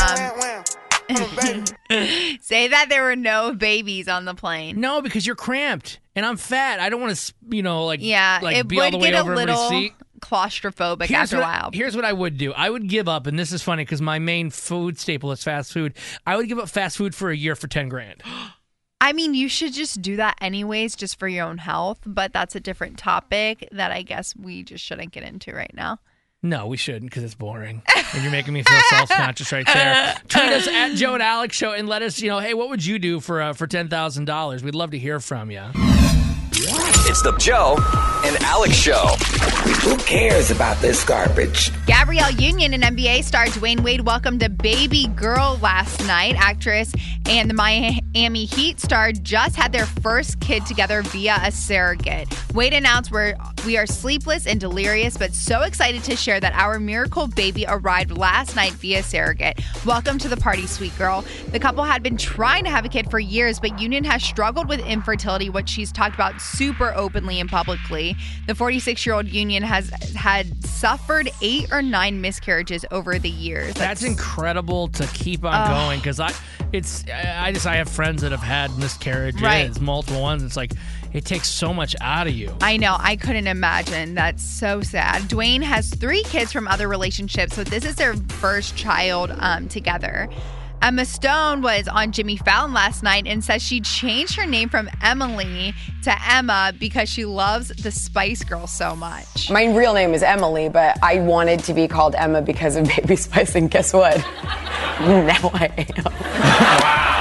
I: Say that there were no babies on the plane.
H: No, because you're cramped and I'm fat. I don't want to,
I: it
H: be all the way
I: get
H: over
I: a little
H: everybody's seat.
I: claustrophobic after a while.
H: Here's what I would do. I would give up, and this is funny because my main food staple is fast food. I would give up fast food for a year for $10,000.
I: I mean, you should just do that anyways, just for your own health. But that's a different topic that I guess we just shouldn't get into right now.
H: No, we shouldn't because it's boring. And you're making me feel self-conscious right there. Tweet us at Joe and Alex Show and let us, hey, what would you do for $10,000? We'd love to hear from you.
A: It's the Joe and Alex Show.
K: Who cares about this garbage?
I: Gabrielle Union and NBA star Dwayne Wade welcomed a baby girl last night. Actress and the Miami Heat star just had their first kid together via a surrogate. Wade announced, we are sleepless and delirious, but so excited to share that our miracle baby arrived last night via surrogate. Welcome to the party, sweet girl. The couple had been trying to have a kid for years, but Union has struggled with infertility, which she's talked about super openly and publicly. The 46-year-old Union has had suffered 8 or 9 miscarriages over the years.
H: That's incredible to keep on going because I have friends that have had miscarriages, multiple ones. It's like it takes so much out of you.
I: I know. I couldn't imagine. That's so sad. Dwayne has 3 kids from other relationships, so this is their first child together. Emma Stone was on Jimmy Fallon last night and says she changed her name from Emily to Emma because she loves the Spice Girls so much.
N: My real name is Emily, but I wanted to be called Emma because of Baby Spice, and guess what? Now I am.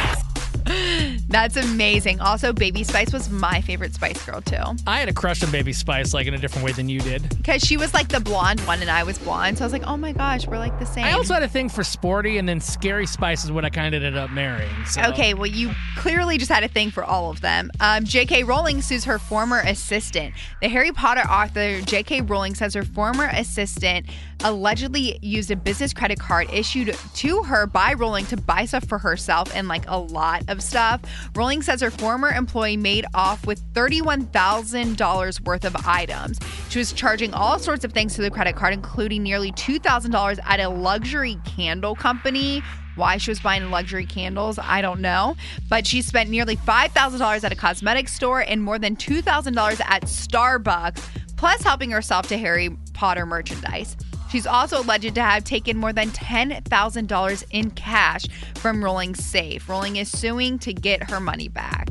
I: That's amazing. Also, Baby Spice was my favorite Spice Girl, too.
H: I had a crush on Baby Spice, like, in a different way than you did.
I: Because she was, like, the blonde one, and I was blonde. So I was like, oh, my gosh, we're, like, the same.
H: I also had a thing for Sporty, and then Scary Spice is what I kind of ended up marrying. So.
I: Okay, well, you clearly just had a thing for all of them. J.K. Rowling sues her former assistant. The Harry Potter author J.K. Rowling says her former assistant allegedly used a business credit card issued to her by Rowling to buy stuff for herself and, like, a lot of stuff. Rowling says her former employee made off with $31,000 worth of items. She was charging all sorts of things to the credit card, including nearly $2,000 at a luxury candle company. Why she was buying luxury candles, I don't know. But she spent nearly $5,000 at a cosmetics store and more than $2,000 at Starbucks, plus helping herself to Harry Potter merchandise. She's also alleged to have taken more than $10,000 in cash from Rowling's safe. Rowling is suing to get her money back.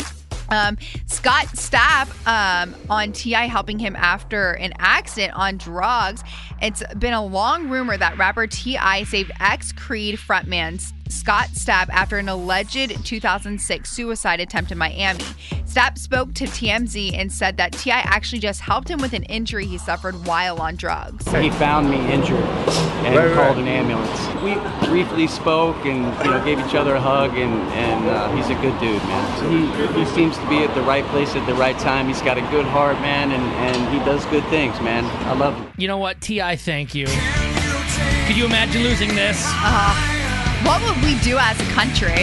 I: Scott Stapp on T.I. helping him after an accident on drugs. It's been a long rumor that rapper T.I. saved ex-Creed frontman Scott Stapp after an alleged 2006 suicide attempt in Miami. Stapp spoke to TMZ and said that T.I. actually just helped him with an injury he suffered while on drugs.
O: He found me injured and called an ambulance. We briefly spoke and gave each other a hug, and he's a good dude, man. He seems to be at the right place at the right time. He's got a good heart, man, and he does good things, man. I love him.
H: You know what, T.I., thank you. Could you imagine losing this?
I: What would we do as a country?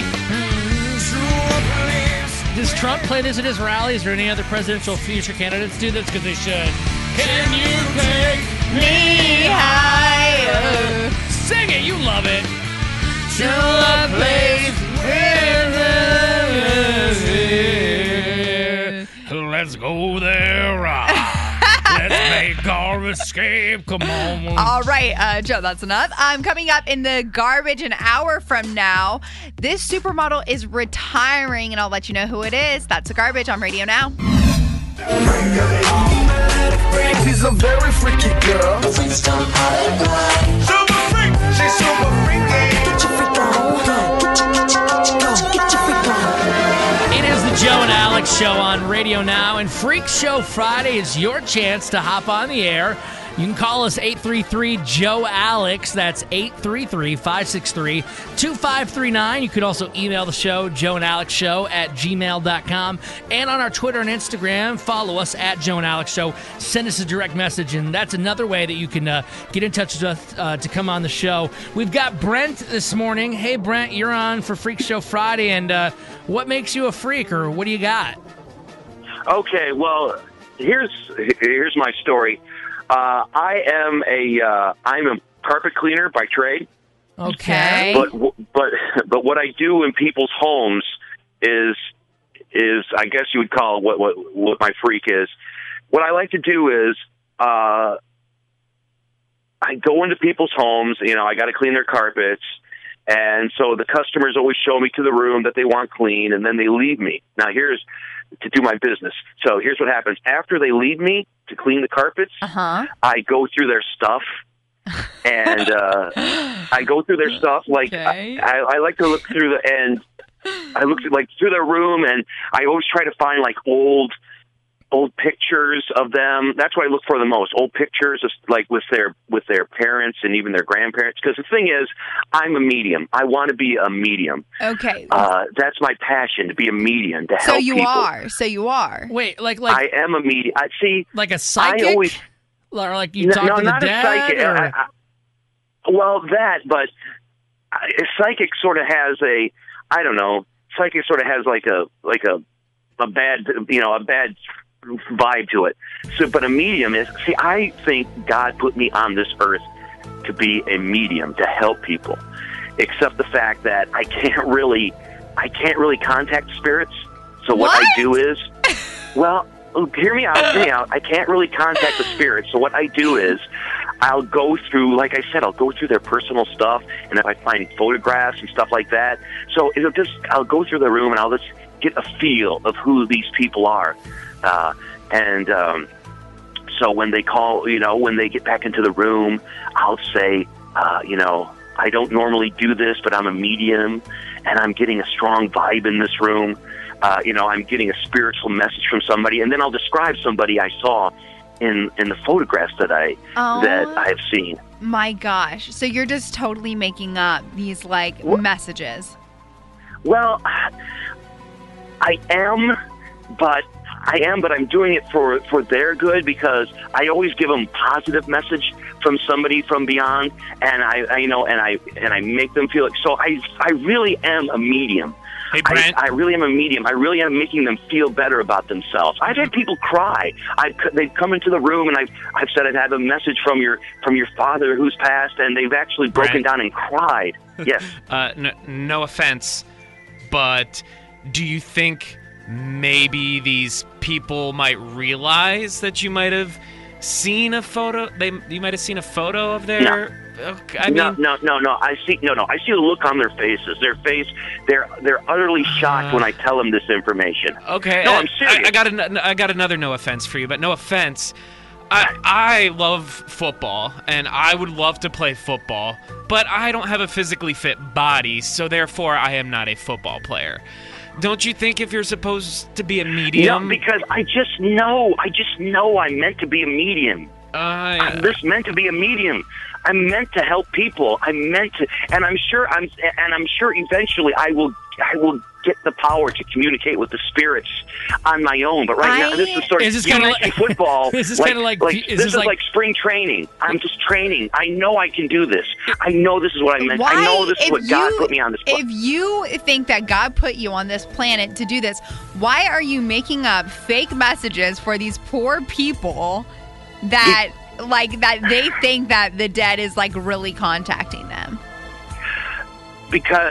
H: Does Trump play this at his rallies or any other presidential future candidates do this? Because they should. Can you take me higher? Sing it, you love it. To a place where let's go there. Let's make our escape. Come on.
I: All right, Joe, that's enough. Coming up in the garbage an hour from now, this supermodel is retiring, and I'll let you know who it is. That's the garbage on Radio Now.
G: She's a very freaky girl. Super freak. She's super freaky. Get your freak on. Get your freak on.
H: It is the Joe and Alex Show on Radio Now, and Freak Show Friday is your chance to hop on the air You can call us 833-JOE-ALEX. That's 833-563-2539. You could also email the show, joeandalexshow@gmail.com. And on our Twitter and Instagram, follow us at Joe and Alex Show. Send us a direct message, and that's another way that you can get in touch with us to come on the show. We've got Brent this morning. Hey, Brent, you're on for Freak Show Friday, and what makes you a freak, or what do you got?
P: Okay, well, here's my story. I'm a carpet cleaner by trade.
H: Okay.
P: But what I do in people's homes is I guess you would call what my freak is. What I like to do is I go into people's homes. I got to clean their carpets, and so the customers always show me to the room that they want clean, and then they leave me. Now here's to do my business. So here's what happens. After they leave me to clean the carpets, I go through their stuff, and I go through their stuff. Like, I like to look through I look through their room, and I always try to find, like, old pictures of them. That's what I look for the most. Old pictures of, like, with their parents and even their grandparents. Because the thing is, I'm a medium. I want to be a medium.
I: Okay.
P: That's my passion, to be a medium, to help people.
I: So you are.
H: Wait, like
P: I am a medium.
H: Like a psychic? Or like you talk to the
P: not
H: dad?
P: A psychic. Well, that, but a psychic sort of has psychic sort of has like a bad vibe to it. So, but a medium is, I think God put me on this earth to be a medium, to help people, except the fact that I can't really contact spirits. So what I do is, well, hear me out. I can't really contact the spirits. So what I do is, I'll go through, like I said, I'll go through their personal stuff, and if I find photographs and stuff like that, so I'll go through the room and I'll just get a feel of who these people are. So when they call, when they get back into the room, I'll say, I don't normally do this, but I'm a medium, and I'm getting a strong vibe in this room. I'm getting a spiritual message from somebody, and then I'll describe somebody I saw in the photographs that I've seen.
I: My gosh. So you're just totally making up these, like, messages.
P: Well, I am, but I'm doing it for their good, because I always give them positive message from somebody from beyond, and I make them feel like, so I really am a medium.
J: Hey, Brent.
P: I really am a medium. I really am making them feel better about themselves. I've had people cry. They've come into the room, and I've said, I've had a message from your father who's passed, and they've actually broken down and cried. Yes.
J: No offense, but do you think maybe these people might realize that you might have seen a photo? You might have seen a photo of their.
P: No. No. I see the look on their faces. They're utterly shocked when I tell them this information.
J: Okay.
P: No, I'm serious.
J: I got another no offense for you, but no offense. I love football, and I would love to play football, but I don't have a physically fit body, so therefore I am not a football player. Don't you think if you're supposed to be a medium?
P: No, because I just know I'm meant to be a medium. I'm just meant to be a medium. I'm meant to help people. I'm meant to, and I'm sure eventually I will get the power to communicate with the spirits on my own. But right now, this is sort of, you mentioned football.
H: This is kind of like
P: this is like spring training. I'm just training. I know I can do this. I know this is what I meant. I know this is what God put me on this planet.
I: If you think that God put you on this planet to do this, why are you making up fake messages for these poor people that they think that the dead is, like, really contacting them?
P: Because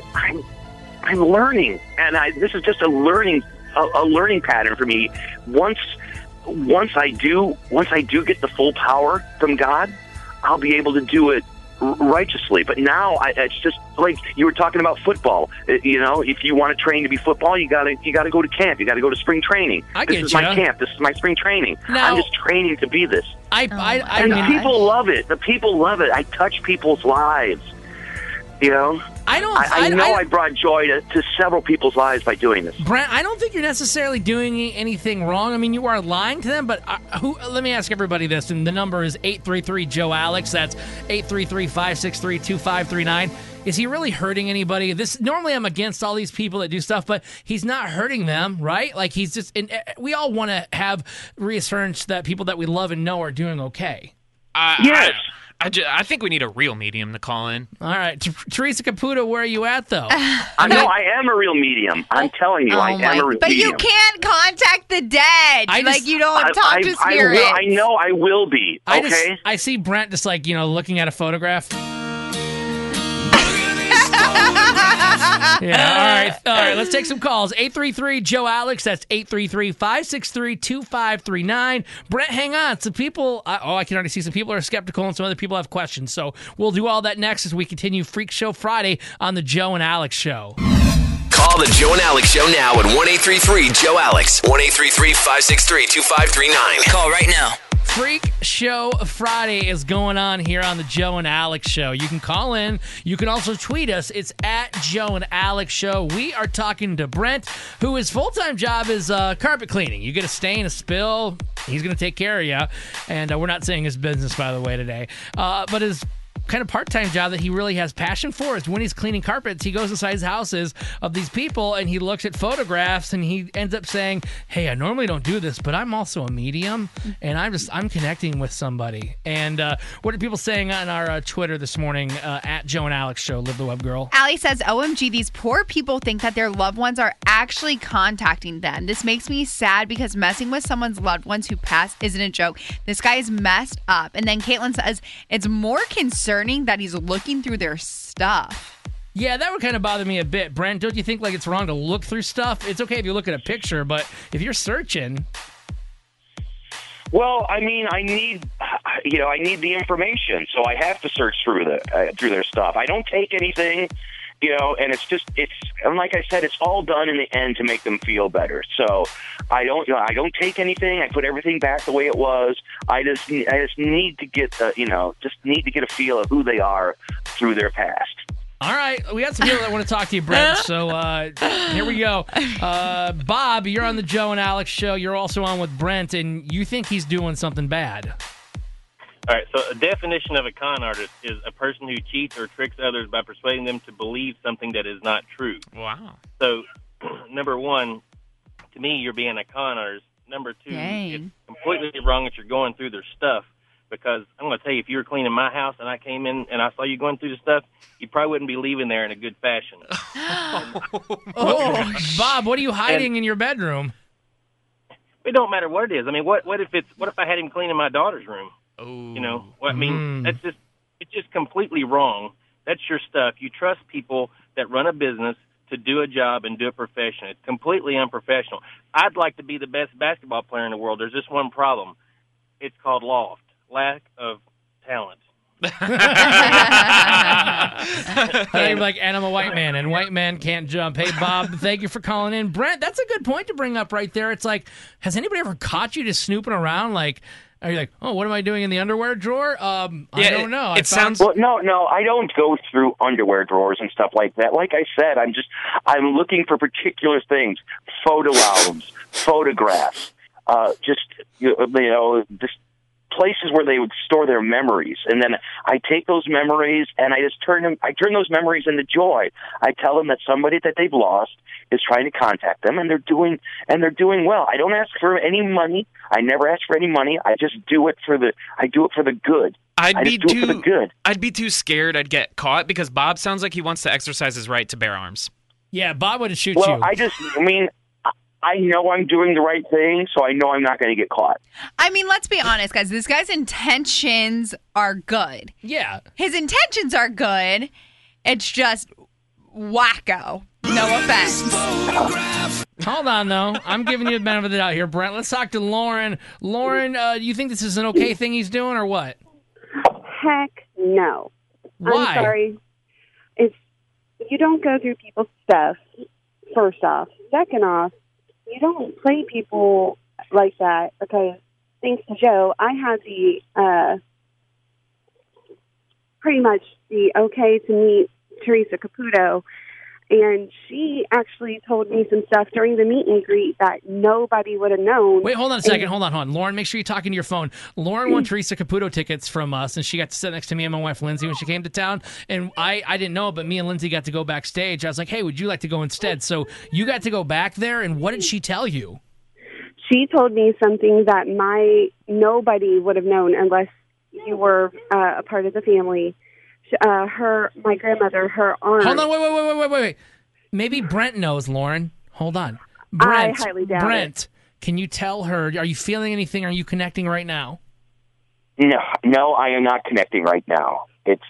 P: I'm learning, and this is just a learning pattern for me. Once I do get the full power from God, I'll be able to do it righteously. But now it's just like you were talking about football. If you want to train to be football, you gotta go to camp. You gotta go to spring training. This is my camp. This is my spring training.
H: Now,
P: I'm just training to be this.
H: I
P: people love it. The people love it. I touch people's lives. You know, I know I brought joy to several people's lives by doing this.
H: Brent, I don't think you're necessarily doing anything wrong. I mean, you are lying to them, but let me ask everybody this, and the number is 833-JOE-ALEX. That's 833-563-2539. Is he really hurting anybody? Normally I'm against all these people that do stuff, but he's not hurting them, right? Like, he's just, and we all want to have reassurance that people that we love and know are doing okay.
P: Yes.
J: I think we need a real medium to call in.
H: All right. Teresa Caputo, where are you at, though?
P: I am a real medium. I'm telling you, I am a real
I: But
P: medium.
I: you can't contact the dead. You don't talk to spirits.
P: I know I will be, okay?
H: I see Brent just looking at a photograph. Yeah, all right. Let's take some calls. 833-JOE-ALEX. That's 833-563-2539. Brent, hang on. Some people, I can already see some people are skeptical and some other people have questions. So we'll do all that next as we continue Freak Show Friday on the Joe and Alex Show.
A: Call the Joe and Alex Show now at 1-833-JOE-ALEX. 1-833-563-2539. Call right now.
H: Freak Show Friday is going on here on the Joe and Alex Show. You can call in. You can also tweet us. It's at Joe and Alex Show. We are talking to Brent, who his full-time job is carpet cleaning. You get a stain, a spill, he's going to take care of you. And we're not saying his business, by the way, today. But his kind of part-time job that he really has passion for is when he's cleaning carpets, he goes inside his houses of these people and he looks at photographs and he ends up saying, hey, I normally don't do this, but I'm also a medium and I'm connecting with somebody. And what are people saying on our Twitter this morning at Joe and Alex Show? Live the Web Girl.
I: Allie says, OMG, these poor people think that their loved ones are actually contacting them. This makes me sad because messing with someone's loved ones who passed isn't a joke. This guy is messed up. And then Caitlin says, it's more concerning that he's looking through their stuff.
H: Yeah, that would kind of bother me a bit. Brent, don't you think it's wrong to look through stuff? It's okay if you look at a picture, but if you're searching...
P: Well, I mean, I need the information, so I have to search through their stuff. I don't take anything, and and like I said, it's all done in the end to make them feel better. So I don't take anything. I put everything back the way it was. I just need to get a feel of who they are through their past.
H: All right, we got some people that want to talk to you, Brent, so here we go. Bob, you're on the Joe and Alex Show. You're also on with Brent, and you think he's doing something bad.
Q: All right, so a definition of a con artist is a person who cheats or tricks others by persuading them to believe something that is not true.
J: Wow.
Q: So, number one, to me, you're being a con artist. Number two, It's completely wrong that you're going through their stuff, because I'm going to tell you, if you were cleaning my house and I came in and I saw you going through the stuff, you probably wouldn't be leaving there in a good fashion.
H: Bob, what are you hiding in your bedroom?
Q: It don't matter what it is. I mean, what if I had him cleaning my daughter's room?
J: Oh.
Q: I mean, it's just completely wrong. That's your stuff. You trust people that run a business to do a job and do it professionally. It's completely unprofessional. I'd like to be the best basketball player in the world. There's just one problem. It's called loft. Lack of talent.
H: I'm like, and I'm a white man, and white man can't jump. Hey, Bob, thank you for calling in. Brent, that's a good point to bring up right there. It's like, has anybody ever caught you just snooping around? Like, are you like, oh, what am I doing in the underwear drawer? I don't know.
P: Well, no, I don't go through underwear drawers and stuff like that. Like I said, I'm looking for particular things, photo albums, photographs, just places where they would store their memories, and then I take those memories and I turn those memories into joy. I tell them that somebody that they've lost is trying to contact them, and they're doing well. I don't ask for any money. I never ask for any money. I just do it for the good.
J: I'd be too scared I'd get caught, because Bob sounds like he wants to exercise his right to bear arms.
H: Yeah, Bob would shoot you.
P: Well, I know I'm doing the right thing, so I know I'm not going to get caught.
I: I mean, let's be honest, guys. This guy's intentions are good.
H: Yeah.
I: His intentions are good. It's just wacko. No offense.
H: Hold on, though. I'm giving you the benefit of the doubt here, Brent. Let's talk to Lauren. Lauren, do you think this is an okay thing he's doing, or what?
R: Heck no.
H: Why?
R: I'm sorry. You don't go through people's stuff, first off. Second off, you don't play people like that, because thanks to Joe, I had the pretty much the okay to meet Teresa Caputo. And she actually told me some stuff during the meet and greet that nobody would have known.
H: Wait, hold on a second. Hold on. Lauren, make sure you're talking to your phone. Lauren won Teresa Caputo tickets from us, and she got to sit next to me and my wife, Lindsay, when she came to town. And I didn't know, but me and Lindsay got to go backstage. I was like, hey, would you like to go instead? So you got to go back there, and what did she tell you?
R: She told me something that nobody would have known unless you were a part of the family. My grandmother, her arm.
H: Hold on, wait. Maybe Brent knows, Lauren. Hold on.
R: I highly doubt
H: Brent, can you tell her, are you feeling anything? Are you connecting right now?
P: No, I am not connecting right now. It's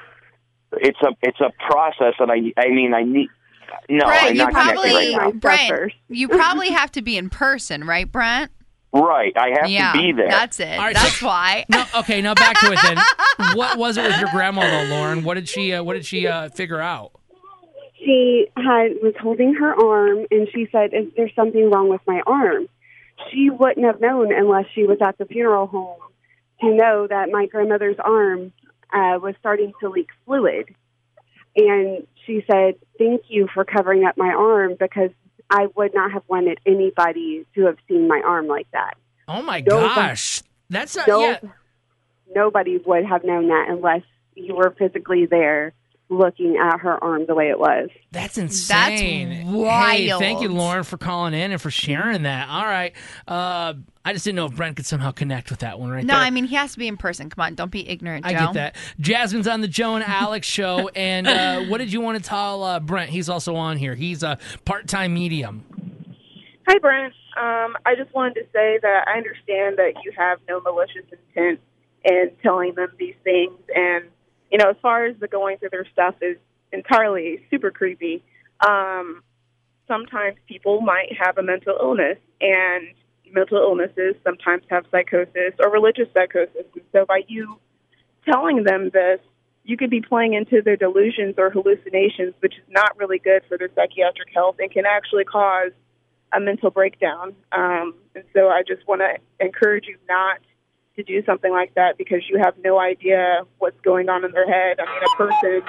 P: a process that I need. No,
I: Brent,
P: I'm not connecting right now.
I: Brent, you probably have to be in person, right, Brent?
P: Right, I have to be there.
I: That's it.
H: All right,
I: That's why.
H: Now back to it then. What was it with your grandma, though, Lauren? What did she figure out?
R: She was holding her arm, and she said, "Is there something wrong with my arm?" She wouldn't have known unless she was at the funeral home to know that my grandmother's arm was starting to leak fluid. And she said, "Thank you for covering up my arm, because I would not have wanted anybody to have seen my arm like that."
H: Oh, my gosh. That's not...
R: Nobody would have known that unless you were physically there looking at her arm the way it was.
H: That's insane.
I: That's wild.
H: Hey, thank you, Lauren, for calling in and for sharing that. All right. I just didn't know if Brent could somehow connect with that one right there.
I: No, I mean, he has to be in person. Come on, don't be ignorant, Joe.
H: I get that. Jasmine's on the Joe and Alex show, and what did you want to tell Brent? He's also on here. He's a part-time medium.
M: Hi, Brent. I just wanted to say that I understand that you have no malicious intent in telling them these things. And, as far as the going through their stuff is entirely super creepy. Sometimes people might have a mental illness, and mental illnesses sometimes have psychosis or religious psychosis. And so by you telling them this, you could be playing into their delusions or hallucinations, which is not really good for their psychiatric health and can actually cause a mental breakdown. And so I just want to encourage you not to do something like that, because you have no idea what's going on in their head. I mean, a person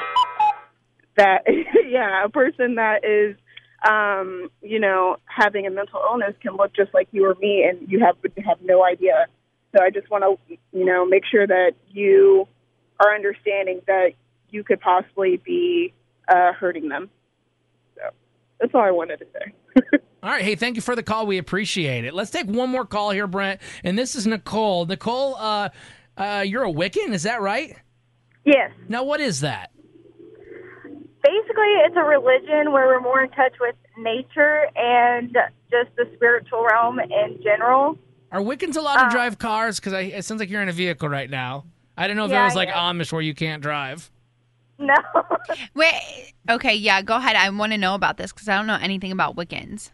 M: that is, having a mental illness can look just like you or me, and you have no idea. So I just want to, make sure that you are understanding that you could possibly be hurting them. So that's all I wanted to say.
H: All right. Hey, thank you for the call. We appreciate it. Let's take one more call here, Brent. And this is Nicole. Nicole, you're a Wiccan, is that right?
S: Yes.
H: Now, what is that?
S: Basically, it's a religion where we're more in touch with nature and just the spiritual realm in general.
H: Are Wiccans allowed to drive cars? Because it sounds like you're in a vehicle right now. I don't know if it was like Amish where you can't drive.
S: No.
I: Wait. Okay, yeah, go ahead. I want to know about this because I don't know anything about Wiccans.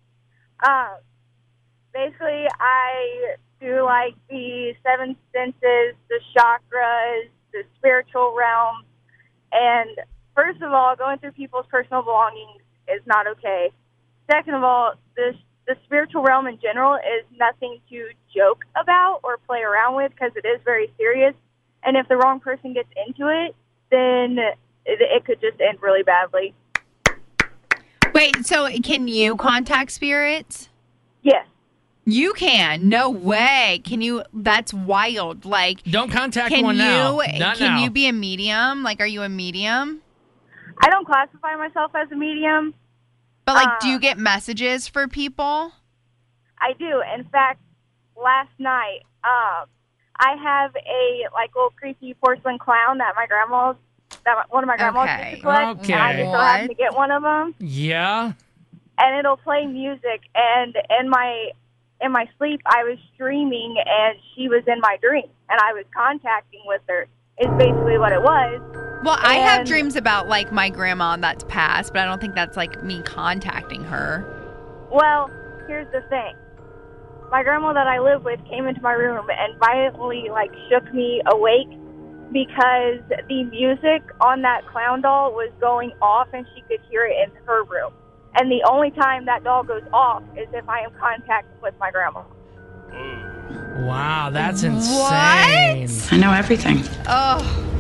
S: Basically, I do like the seven senses, the chakras, the spiritual realm. And first of all, going through people's personal belongings is not okay. Second of all, the spiritual realm in general is nothing to joke about or play around with, because it is very serious. And if the wrong person gets into it, then it could just end really badly.
I: Wait, so can you contact spirits?
S: Yes.
I: You can? No way. Can you? That's wild. Like,
H: don't contact one now. Not
I: can
H: now.
I: you be a medium? Like, are you a medium?
S: I don't classify myself as a medium.
I: But, like, do you get messages for people?
S: I do. In fact, last night, I have a, little creepy porcelain clown that one of my grandmas used to collect.
H: Okay.
S: And I just so happened to get one of them.
H: Yeah.
S: And it'll play music. And in my sleep, I was dreaming, and she was in my dream. And I was contacting with her, is basically what it was.
I: Well, I have dreams about, like, my grandma that's passed, but I don't think that's, like, me contacting her.
S: Well, here's the thing. My grandma that I live with came into my room and violently, shook me awake because the music on that clown doll was going off, and she could hear it in her room. And the only time that doll goes off is if I am contacting with my grandma.
H: Wow, that's insane.
I: What?
T: I know everything.
I: Oh.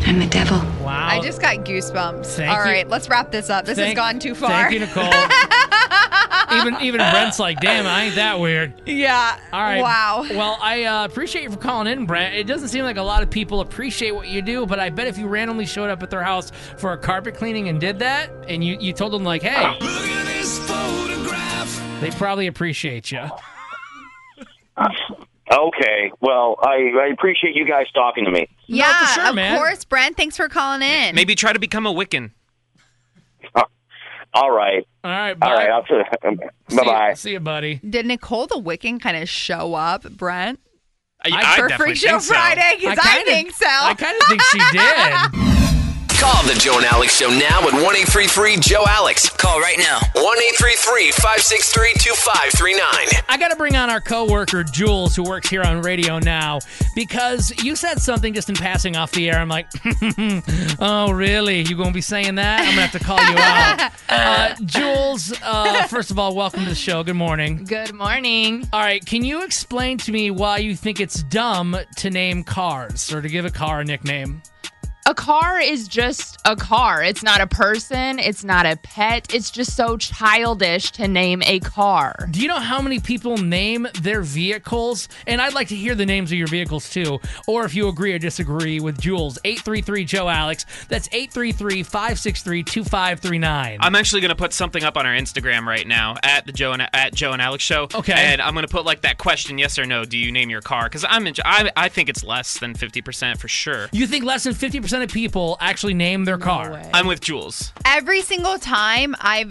T: I'm the devil.
H: Wow.
I: I just got goosebumps.
H: Thank
I: All
H: you.
I: right, let's wrap this up. This has gone too far.
H: Thank you, Nicole. even Brent's like, damn, I ain't that weird.
I: Yeah.
H: All right.
I: Wow.
H: Well, I appreciate you for calling in, Brent. It doesn't seem like a lot of people appreciate what you do, but I bet if you randomly showed up at their house for a carpet cleaning and did that, and you told them, like, hey,
G: Look at this photograph.
H: they probably appreciate you.
P: Okay. Well, I appreciate you guys talking to me.
I: Yeah,
H: for sure,
I: of
H: man.
I: course, Brent. Thanks for calling in.
J: Maybe try to become a Wiccan.
P: All right.
H: All right. Bye.
P: All right. Bye-bye.
H: See you, buddy.
I: Did Nicole the Wiccan kind of show up, Brent?
J: I
I: for
J: definitely
I: Freak Show
J: think so.
I: Friday? Because I think so.
H: I kind of think she did.
A: Call the Joe and Alex Show now at 1-833-JOE-ALEX.
C: Call right now.
A: 1-833-563-2539.
H: I got to bring on our coworker, Jules, who works here on radio now, because you said something just in passing off the air. I'm like, oh, really? You going to be saying that? I'm going to have to call you out. Jules, first of all, welcome to the show. Good morning.
U: Good morning.
H: All right, can you explain to me why you think it's dumb to name cars or to give a car a nickname?
U: A car is just a car. It's not a person. It's not a pet. It's just so childish to name a car.
H: Do you know how many people name their vehicles? And I'd like to hear the names of your vehicles, too. Or if you agree or disagree with Jules, 833-JOE-ALEX. That's 833-563-2539.
J: I'm actually going to put something up on our Instagram right now at Joe and Alex Show.
H: Okay.
J: And I'm going to put like that question, yes or no, do you name your car? Because I think it's less than 50% for sure.
H: You think less than 50% of people actually name their car?
J: I'm with Jules.
I: Every single time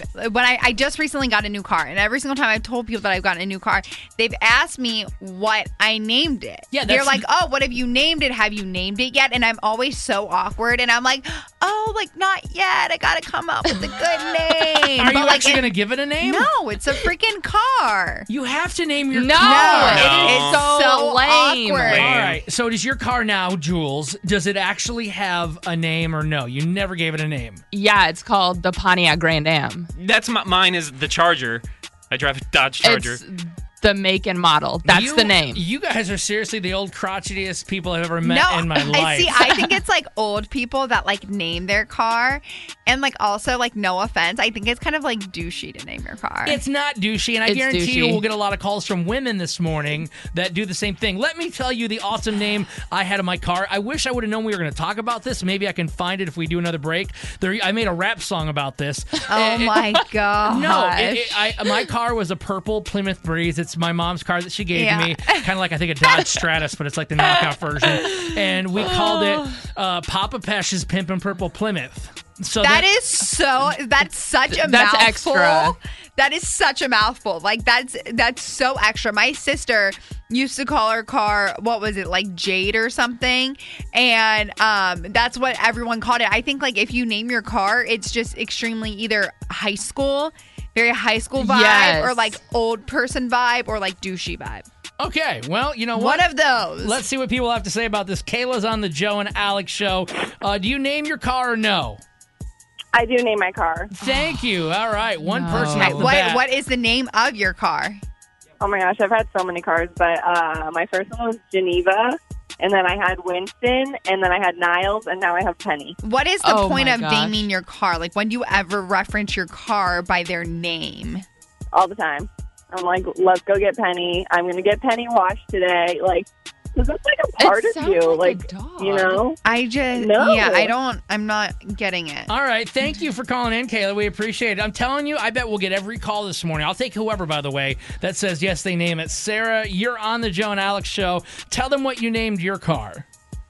I: I just recently got a new car, and every single time I've told people that I've gotten a new car, they've asked me what I named it.
H: Yeah,
I: they're like, oh, what have you named it? Have you named it yet? And I'm always so awkward, and I'm like, oh, like not yet. I gotta come up with a good name.
H: Are you actually gonna give it a name?
I: No, it's a freaking car.
H: You have to name your
I: No,
H: car.
I: it is so
U: lame.
I: awkward.
H: All right. So does your car now, Jules, does it actually have a name or no? You never gave it a name.
U: Yeah, it's called the Pontiac Grand Am.
J: That's mine is the Charger. I drive a Dodge Charger.
U: It's the make and model. That's the name.
H: You guys are seriously the old crotchetiest people I've ever met in my life.
I: See, I think it's like old people that like name their car, and like also like no offense, I think it's kind of like douchey to name your car.
H: It's not douchey, and I
U: It's
H: guarantee you
U: douchey.
H: we'll get a lot of calls from women this morning that do the same thing. Let me tell you the awesome name I had in my car. I wish I would have known we were going to talk about this. Maybe I can find it if we do another break. I made a rap song about this.
I: Oh my god!
H: No, my car was a purple Plymouth Breeze. It's my mom's car that she gave to me. Kind of like, I think, a Dodge Stratus, but it's like the knockoff version. And we called it Papa Pesh's Pimpin' Purple Plymouth. So
I: that's such a
U: That's
I: mouthful.
U: extra.
I: That is such a mouthful. Like that's so extra. My sister used to call her car, what was it, like Jade or something, and that's what everyone called it. I think like if you name your car, it's just extremely either high school, very high school vibe,
U: Yes.
I: or like old person vibe, or like douchey vibe.
H: Okay, well, you know what?
I: One of those.
H: Let's see what people have to say about this. Kayla's on the Joe and Alex Show. Do you name your car or no?
M: I do name my car.
H: Thank you. All right, one person
I: Okay,
H: off the bat.
I: what is the name of your car?
M: Oh my gosh, I've had so many cars, but my first one was Geneva, and then I had Winston, and then I had Niles, and now I have Penny.
I: What is the
U: Oh
I: point
U: my
I: of
U: gosh.
I: naming your car? Like, when do you ever reference your car by their name?
M: All the time. I'm like, let's go get Penny. I'm going to get Penny washed today. Like, because that's like a part
U: It
M: of
U: sounds
M: you.
U: like a
M: Like,
U: dog.
M: you know?
I: I just,
M: No.
I: yeah, I'm not getting it.
H: All right, thank you for calling in, Kayla. We appreciate it. I'm telling you, I bet we'll get every call this morning. I'll take whoever, by the way, that says yes, they name it. Sarah, you're on the Joe and Alex Show. Tell them what you named your car.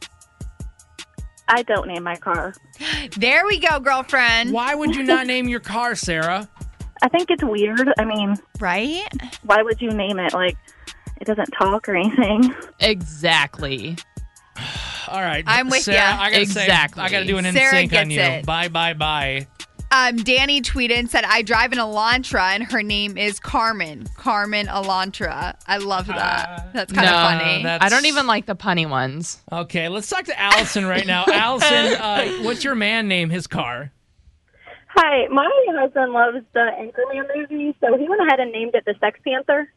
M: I don't name my car.
I: There we go, girlfriend.
H: Why would you not name your car, Sarah?
M: I think it's weird. I mean,
I: Right?
M: why would you name it? Like, it doesn't talk or anything.
U: Exactly.
H: All right,
I: I'm with
H: Sarah,
I: ya.
H: I gotta
U: Exactly.
H: say, I gotta do an
I: Sarah
H: in-sync on
I: gets
H: you.
I: it.
H: Bye.
I: Danny tweeted and said, I drive an Elantra, and her name is Carmen. Carmen Elantra. I love that. That's kind of funny.
U: I don't even like the punny ones.
H: Okay, let's talk to Allison right now. Allison, what's your man name his car?
M: Hi, my husband loves the Anchorman movie, so he went ahead and named it the Sex Panther.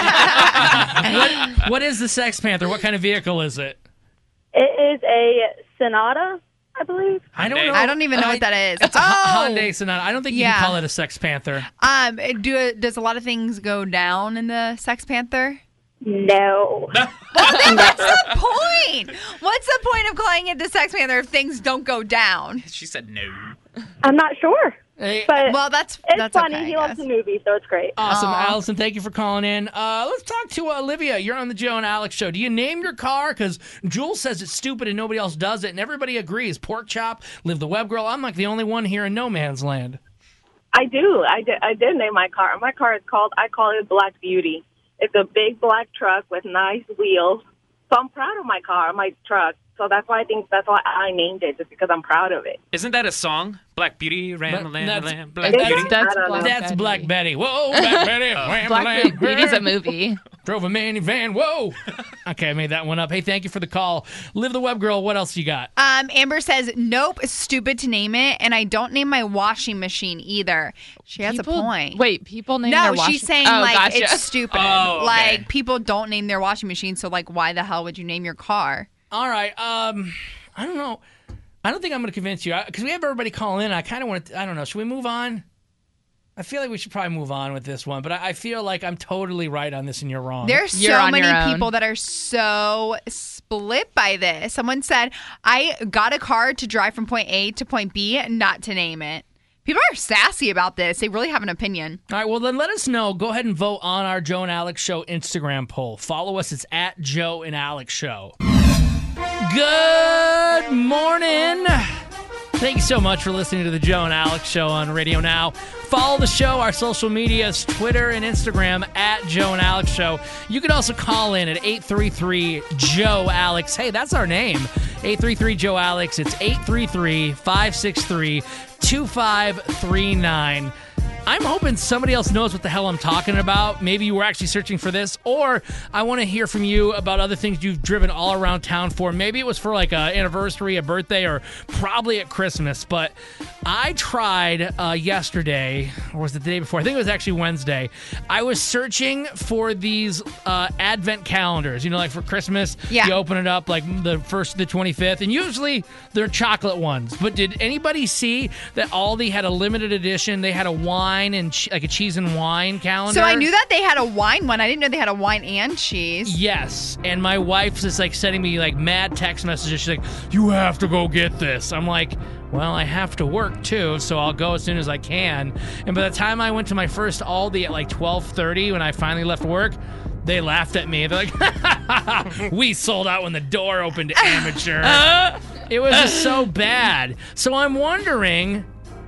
H: What is the Sex Panther? What kind of vehicle is it?
M: It is a
T: Sonata, I believe.
H: I don't know.
I: I don't even know what that is.
H: It's a Hyundai Sonata. I don't think you
I: Yeah.
H: can call it a Sex Panther.
I: Does a lot of things go down in the Sex Panther?
T: No.
I: Well, then what's the point? What's the point of calling it the Sex Panther if things don't go down?
J: She said no.
T: I'm not sure. But
I: well, that's
T: funny.
I: okay,
T: He
I: I
T: loves the movie, so it's great.
H: Awesome, Allison. Thank you for calling in. Let's talk to Olivia. You're on the Joe and Alex show. Do you name your car? Because Jules says it's stupid and nobody else does it, and everybody agrees. Pork chop, Liv the Web Girl. I'm like the only one here in no man's land.
V: I do. I did name my car. My car is I call it Black Beauty. It's a big black truck with nice wheels. So I'm proud of my car, my truck. So that's why I named it, just because I'm proud of it.
J: Isn't that a song? Black Beauty, ram a lamb,
H: that's-
J: lamb, Black
H: That's-
J: Beauty.
H: That's Black Betty. Whoa, Black Betty. Wham,
U: Black
H: lamb,
U: Beauty's a
H: lamb.
U: movie.
H: Drove a minivan. Whoa. Okay, I made that one up. Hey, thank you for the call. Liv the Web Girl, what else you got?
I: Amber says, nope, it's stupid to name it, and I don't name my washing machine either. She has a point.
U: Wait, people name
I: No,
U: their washing
I: she's saying,
U: Oh,
I: like,
U: gotcha.
I: it's stupid.
J: Oh, okay.
I: Like, people don't name their washing machine, so, like, why the hell would you name your car?
H: All right. I don't know. I don't think I'm going to convince you because we have everybody call in. I kind of want to. I don't know. Should we move on? I feel like we should probably move on with this one, but I feel like I'm totally right on this and you're wrong.
I: There's so many people that are so split by this. Someone said, I got a car to drive from point A to point B, not to name it. People are sassy about this. They really have an opinion.
H: All right, well, then let us know. Go ahead and vote on our Joe and Alex Show Instagram poll. Follow us. It's at Joe and Alex Show. Good morning. Thank you so much for listening to the Joe and Alex Show on Radio Now. Follow the show, our social medias, Twitter and Instagram, at Joe and Alex Show. You can also call in at 833-JOE-ALEX. Hey, that's our name. 833-JOE-ALEX. It's 833-563-2539. I'm hoping somebody else knows what the hell I'm talking about. Maybe you were actually searching for this, or I want to hear from you about other things you've driven all around town for. Maybe it was for like an anniversary, a birthday, or probably at Christmas. But I tried yesterday, or was it the day before? I think it was actually Wednesday. I was searching for these advent calendars. You know, like for Christmas, you open it up like the 1st to the 25th, and usually they're chocolate ones. But did anybody see that Aldi had a limited edition? They had a wine and like a cheese and wine calendar.
I: So I knew that they had a wine one. I didn't know they had a wine and cheese.
H: Yes, and my wife's just like sending me like mad text messages. She's like, "You have to go get this." I'm like, "Well, I have to work too, so I'll go as soon as I can." And by the time I went to my first Aldi at like 12:30, when I finally left work, they laughed at me. They're like, "We sold out when the door opened, amateur." It was just so bad. So I'm wondering.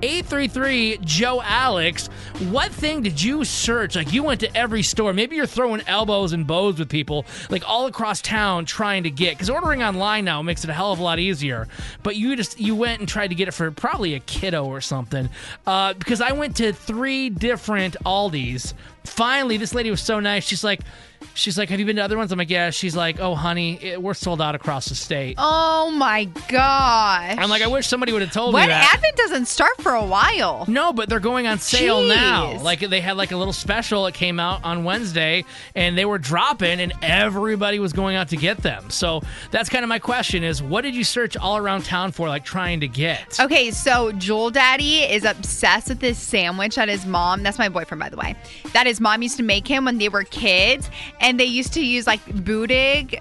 H: 833-JOE-ALEX, what thing did you search? Like you went to every store. Maybe you're throwing elbows and bows with people like all across town trying to get, because ordering online now makes it a hell of a lot easier. But you went and tried to get it for probably a kiddo or something. Because I went to 3 different Aldis. Finally, this lady was so nice. She's like, have you been to other ones? I'm like, yeah. She's like, oh, honey, we're sold out across the state.
I: Oh, my gosh.
H: I'm like, I wish somebody would have told me
I: When
H: that.
I: Advent doesn't start for a while.
H: No, but they're going on sale now.
I: Jeez.
H: Like, they had like a little special that came out on Wednesday, and they were dropping, and everybody was going out to get them. So that's kind of my question is, what did you search all around town for, like, trying to get?
I: Okay, so Jewel Daddy is obsessed with this sandwich that his mom, that's my boyfriend, by the way, that his mom used to make him when they were kids, and they used to use like Boodig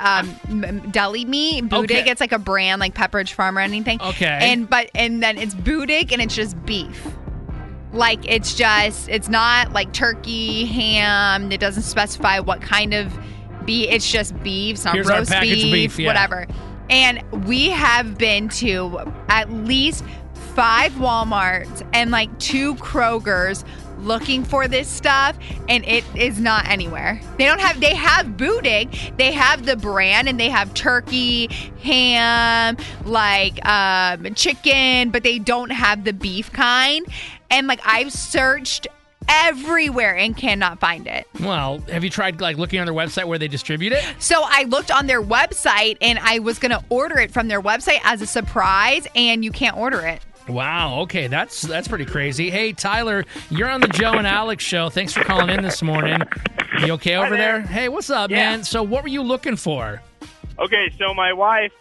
I: deli meat. Boodig,
H: Okay.
I: it's like a brand like Pepperidge Farm or anything.
H: Okay.
I: And then it's Boodig and it's just beef. Like it's not like turkey, ham. It doesn't specify what kind of beef. It's just beef. It's not
H: Here's our
I: roast
H: package of beef, yeah.
I: whatever. And we have been to at least 5 Walmarts and like 2 Krogers looking for this stuff, and it is not anywhere. They have Boodig, they have the brand, and they have turkey, ham, like chicken, but they don't have the beef kind. And like I've searched everywhere and cannot find it.
H: Well, have you tried like looking on their website where they distribute it?
I: So I looked on their website, and I was going to order it from their website as a surprise, and you can't order it.
H: Wow, okay, that's pretty crazy. Hey, Tyler, you're on the Joe and Alex show. Thanks for calling in this morning. You okay over there? Hey, what's up, man? So what were you looking for?
W: Okay, so my wife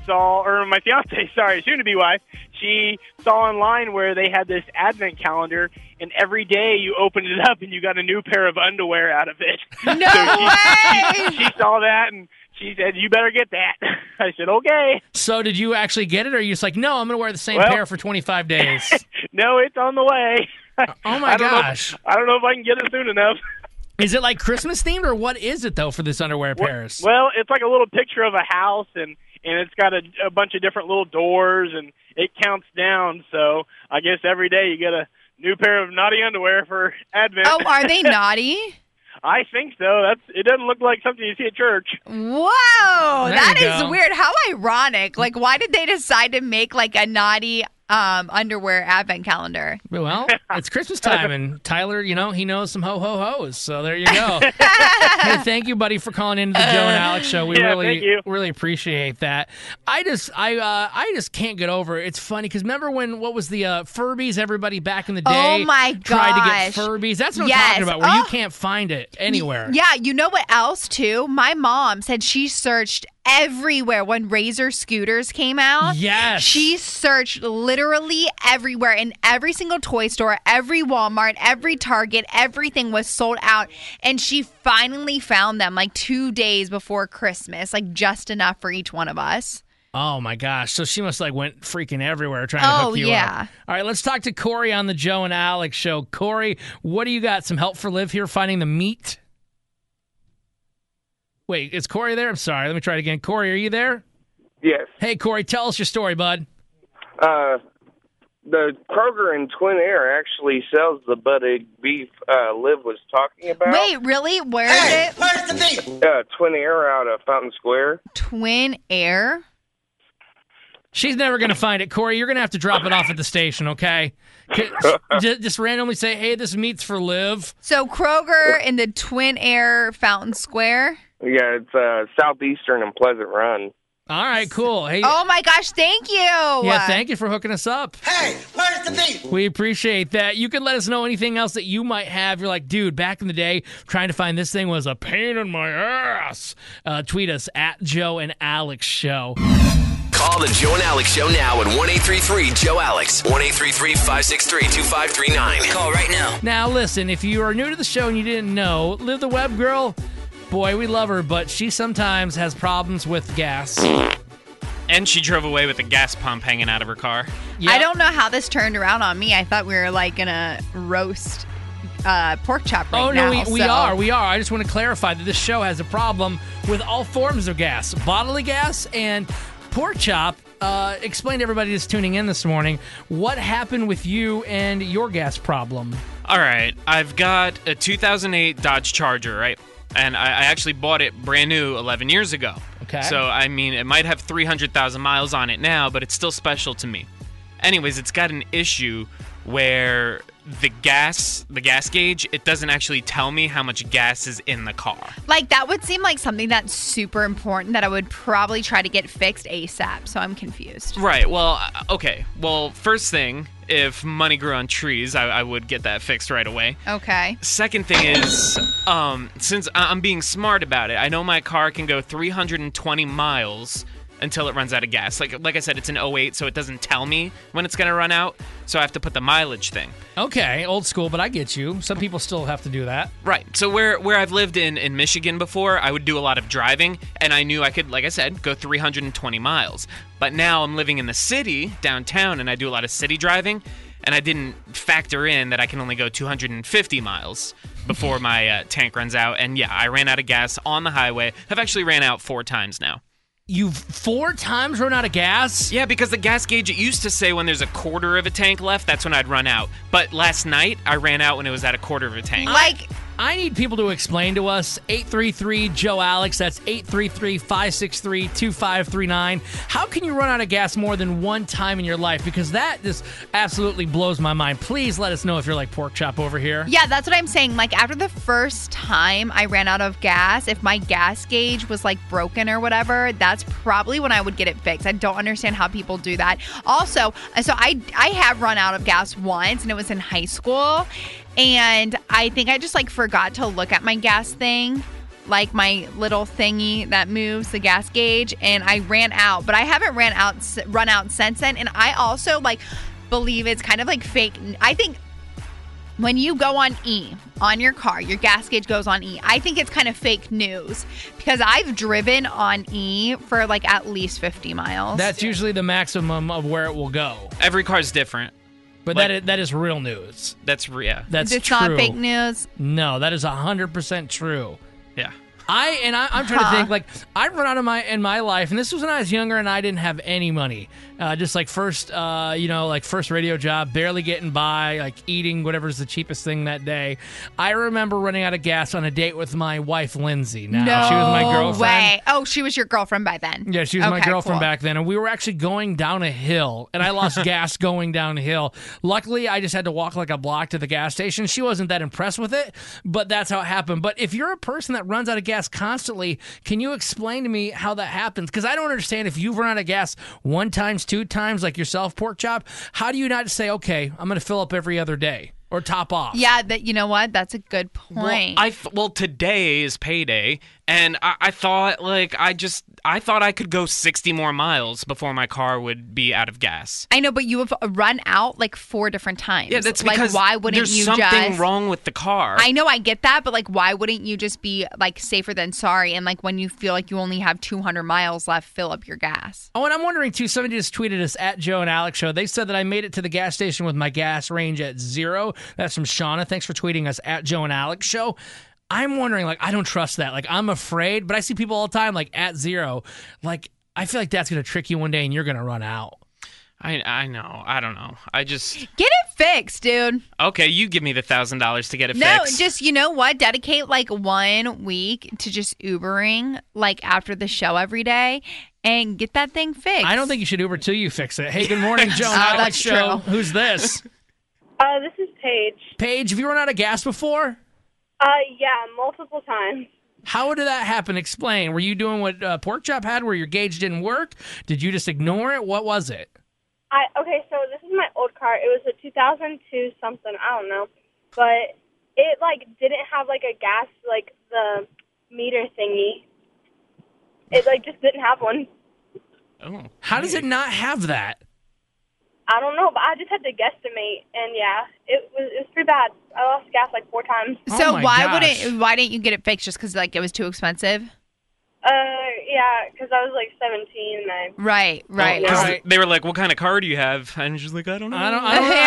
B: saw, or my fiance, sorry, soon-to-be wife, she saw online where they had this advent calendar, and every day you opened it up and you got a new pair of underwear out of it.
I: No
B: way! She saw that and she said, "You better get that." I said, "Okay."
H: So did you actually get it, or are you just like, no, I'm going to wear the same
B: Well-
H: pair for 25 days?
B: No, it's on the way.
H: Oh, my gosh.
B: I don't know if I can get it soon enough.
H: Is it like Christmas themed, or what is it, though, for this underwear pairs?
B: Well, it's like a little picture of a house, and it's got a bunch of different little doors, and it counts down. So I guess every day you get a new pair of naughty underwear for Advent.
I: Oh, are they naughty?
B: I think so. It doesn't look like something you see at church.
I: Whoa,
B: There
I: that
B: you
I: is
B: go.
I: weird. How ironic. Like, why did they decide to make like a naughty underwear advent calendar?
H: Well, it's Christmas time, and Tyler, he knows some ho-ho-hos, so there you go. Hey, thank you, buddy, for calling into the Joe and Alex show. We
B: Yeah, thank you.
H: really appreciate that. I just can't get over it. It's funny, because remember what was the Furbies, everybody back in the day
I: Oh my
H: tried to
I: gosh.
H: get Furbies? That's what I'm
I: Yes.
H: talking about, where you
I: Oh.
H: can't find it anywhere.
I: Yeah, you know what else too? My mom said she searched everywhere when Razor scooters came out.
H: Yes.
I: She searched literally everywhere, in every single toy store, every Walmart, every Target, everything was sold out. And she finally found them like 2 days before Christmas, like just enough for each one of us.
H: Oh, my gosh. So she must went freaking everywhere trying to
I: Oh,
H: hook you
I: yeah.
H: up. All right, let's talk to Corey on the Joe and Alex show. Corey, what do you got? Some help for Liv here finding the meat? Wait, is Corey there? I'm sorry. Let me try it again. Corey, are you there?
E: Yes.
H: Hey, Corey, tell us your story, bud.
E: The Kroger in Twin Air actually sells the budded beef Liv was talking about.
I: Wait, really? Where is it?
E: Where's the beef? Twin Air out of Fountain Square.
I: Twin Air?
H: She's never going to find it. Corey, you're going to have to drop it off at the station, okay? Just randomly say, hey, this meat's for Liv.
I: So Kroger in the Twin Air Fountain Square?
E: Yeah, it's Southeastern and Pleasant Run.
H: All right, cool. Hey,
I: Oh my gosh, thank you.
H: yeah, thank you for hooking us up.
E: Hey, where's the beef?
H: We appreciate that. You can let us know anything else that you might have. You're like, dude, back in the day, trying to find this thing was a pain in my ass. Tweet us at Joe and Alex Show.
A: Call the Joe and Alex Show now at 1-833-JOE-ALEX. 1-833-563-2539. Call right now.
H: Now, listen, if you are new to the show and you didn't know, Liv the Web Girl, boy, we love her, but she sometimes has problems with gas.
J: And she drove away with a gas pump hanging out of her car.
I: I don't know how this turned around on me. I thought we were like gonna roast pork chop right
H: Oh,
I: now.
H: no, we are. I just want to clarify that this show has a problem with all forms of gas, bodily gas and pork chop. Explain to everybody that's tuning in this morning what happened with you and your gas problem.
J: All right, I've got a 2008 Dodge Charger, right? And I actually bought it brand new 11 years ago.
H: Okay.
J: So, I mean, it might have 300,000 miles on it now, but it's still special to me. Anyways, it's got an issue where the gas gauge, it doesn't actually tell me how much gas is in the car.
I: Like, that would seem like something that's super important that I would probably try to get fixed ASAP, so I'm confused.
J: Right. Well, okay. Well, first thing, if money grew on trees, I would get that fixed right away.
I: Okay.
J: Second thing is, since I'm being smart about it, I know my car can go 320 miles until it runs out of gas. Like I said, it's an 08, so it doesn't tell me when it's going to run out, so I have to put the mileage thing.
H: Okay, old school, but I get you. Some people still have to do that.
J: Right. So where I've lived in Michigan before, I would do a lot of driving, and I knew I could, like I said, go 320 miles. But now I'm living in the city, downtown, and I do a lot of city driving, and I didn't factor in that I can only go 250 miles before my tank runs out. And yeah, I ran out of gas on the highway. I've actually ran out 4 times now.
H: You've 4 times run out of gas?
J: Yeah, because the gas gauge, it used to say when there's a quarter of a tank left, that's when I'd run out. But last night, I ran out when it was at a quarter of a tank.
I: Like,
H: I need people to explain to us. 833-JOE-ALEX. That's 833-563-2539. How can you run out of gas more than one time in your life? Because that just absolutely blows my mind. Please let us know if you're like Pork Chop over here.
I: yeah, that's what I'm saying. Like, after the first time I ran out of gas, if my gas gauge was like broken or whatever, that's probably when I would get it fixed. I don't understand how people do that. Also, so I have run out of gas once, and it was in high school. And I think I just like forgot to look at my gas thing like my little thingy that moves the gas gauge, and I ran out. But I haven't run out since then. And I also like believe it's kind of like fake. I think when you go on E on your car, your gas gauge goes on E. I think it's kind of fake news because I've driven on E for like at least 50 miles.
H: That's usually the maximum of where it will go.
J: Every car's different.
H: But that is real news.
J: That's
H: That's
I: it's
H: true.
I: not fake news.
H: No, that is 100% true.
J: Yeah.
H: I'm trying to think, like, I've run out of in my life, and this was when I was younger and I didn't have any money. Just like first radio job, barely getting by, like eating whatever's the cheapest thing that day. I remember running out of gas on a date with my wife, Lindsay. Now, she was my girlfriend.
I: Way. Oh, she was your girlfriend by then.
H: Yeah, she was my girlfriend back then, and we were actually going down a hill, and I lost gas going downhill. Luckily, I just had to walk like a block to the gas station. She wasn't that impressed with it, but that's how it happened. But if you're a person that runs out of gas constantly, can you explain to me how that happens? Because I don't understand if you've run out of gas 1 time, 2 times, like yourself, Pork Chop, how do you not say, okay, I'm going to fill up every other day or top off?
I: Yeah, you know what? That's a good point.
J: Well, today is payday, and I thought I could go 60 more miles before my car would be out of gas.
I: I know, but you have run out like 4 different times.
J: Yeah, that's
I: like,
J: because
I: why wouldn't
J: there's
I: you
J: something wrong with the car.
I: I know, I get that, but like, why wouldn't you just be like safer than sorry? And like, when you feel like you only have 200 miles left, fill up your gas.
H: Oh, and I'm wondering too. Somebody just tweeted us at Joe and Alex Show. They said that I made it to the gas station with my gas range at 0. That's from Shauna. Thanks for tweeting us at Joe and Alex Show. I'm wondering, like, I don't trust that. Like, I'm afraid, but I see people all the time, like, at 0. Like, I feel like that's going to trick you one day and you're going to run out.
J: I know. I don't know.
I: Get it fixed, dude.
J: Okay, you give me the $1,000 to get it
I: No,
J: fixed.
I: just, you know what? Dedicate like 1 week to just Ubering, like, after the show every day and get that thing fixed.
H: I don't think you should Uber till you fix it. Hey, good morning, Joe and Alex
I: that's
H: Show.
I: true.
H: Who's this?
T: This is Paige.
H: Paige, have you run out of gas before?
T: Yeah, multiple times.
H: How did that happen? Explain. Were you doing what Pork Chop had where your gauge didn't work? Did you just ignore it? What was it?
T: Okay, so this is my old car. It was a 2002 something, I don't know. But it, like, didn't have, like, a gas, like, the meter thingy. It, like, just didn't have one.
J: Oh.
H: How does it not have that?
T: I don't know, but I just had to guesstimate, and yeah, it was pretty bad. I lost gas like 4 times.
I: So why didn't you get it fixed? Just because like it was too expensive?
T: Yeah, because I was like 17 and I.
I: Right.
J: Because they were like, "What kind of car do you have?" And she's like, "I don't know.
H: I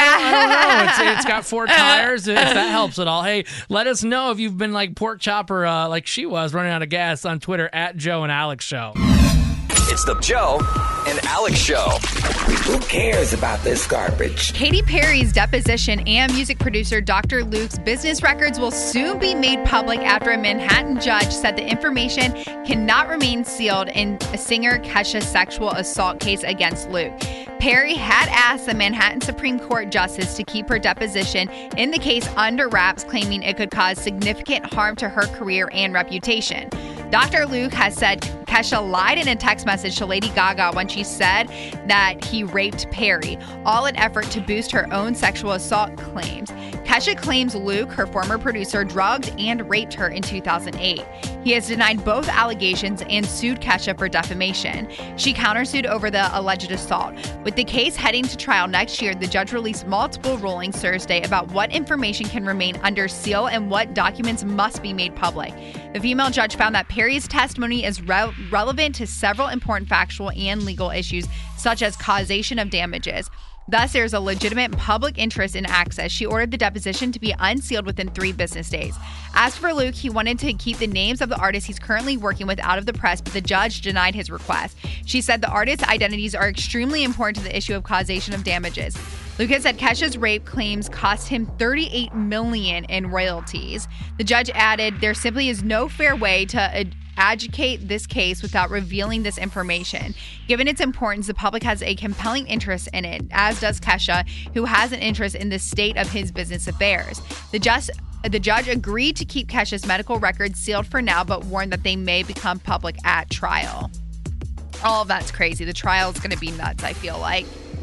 H: don't know. It's got 4 tires. If that helps at all. Hey, let us know if you've been like Pork Chop or like she was running out of gas on Twitter at Joe and Alex Show.
A: It's the Joe and Alex Show.
K: Who cares about this garbage?
I: Katy Perry's deposition and music producer Dr. Luke's business records will soon be made public after a Manhattan judge said the information cannot remain sealed in a singer Kesha's sexual assault case against Luke. Perry had asked the Manhattan Supreme Court justice to keep her deposition in the case under wraps, claiming it could cause significant harm to her career and reputation. Dr. Luke has said Kesha lied in a text message to Lady Gaga when she said that he raped Perry, all in effort to boost her own sexual assault claims. Kesha claims Luke, her former producer, drugged and raped her in 2008. He has denied both allegations and sued Kesha for defamation. She countersued over the alleged assault. With the case heading to trial next year, the judge released multiple rulings Thursday about what information can remain under seal and what documents must be made public. The female judge found that Perry's testimony is relevant to several important factual and legal issues, such as causation of damages. Thus, there's a legitimate public interest in access. She ordered the deposition to be unsealed within 3 business days. As for Luke, he wanted to keep the names of the artists he's currently working with out of the press, but the judge denied his request. She said the artists' identities are extremely important to the issue of causation of damages. Luke has said Kesha's rape claims cost him $38 million in royalties. The judge added, there simply is no fair way to adjudicate this case without revealing this information. Given its importance, the public has a compelling interest in it, as does Kesha, who has an interest in the state of his business affairs. The judge agreed to keep Kesha's medical records sealed for now, but warned that they may become public at trial. All of that's crazy. The trial is going to be nuts, I feel like.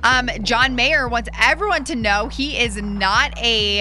I: John Mayer wants everyone to know he is not a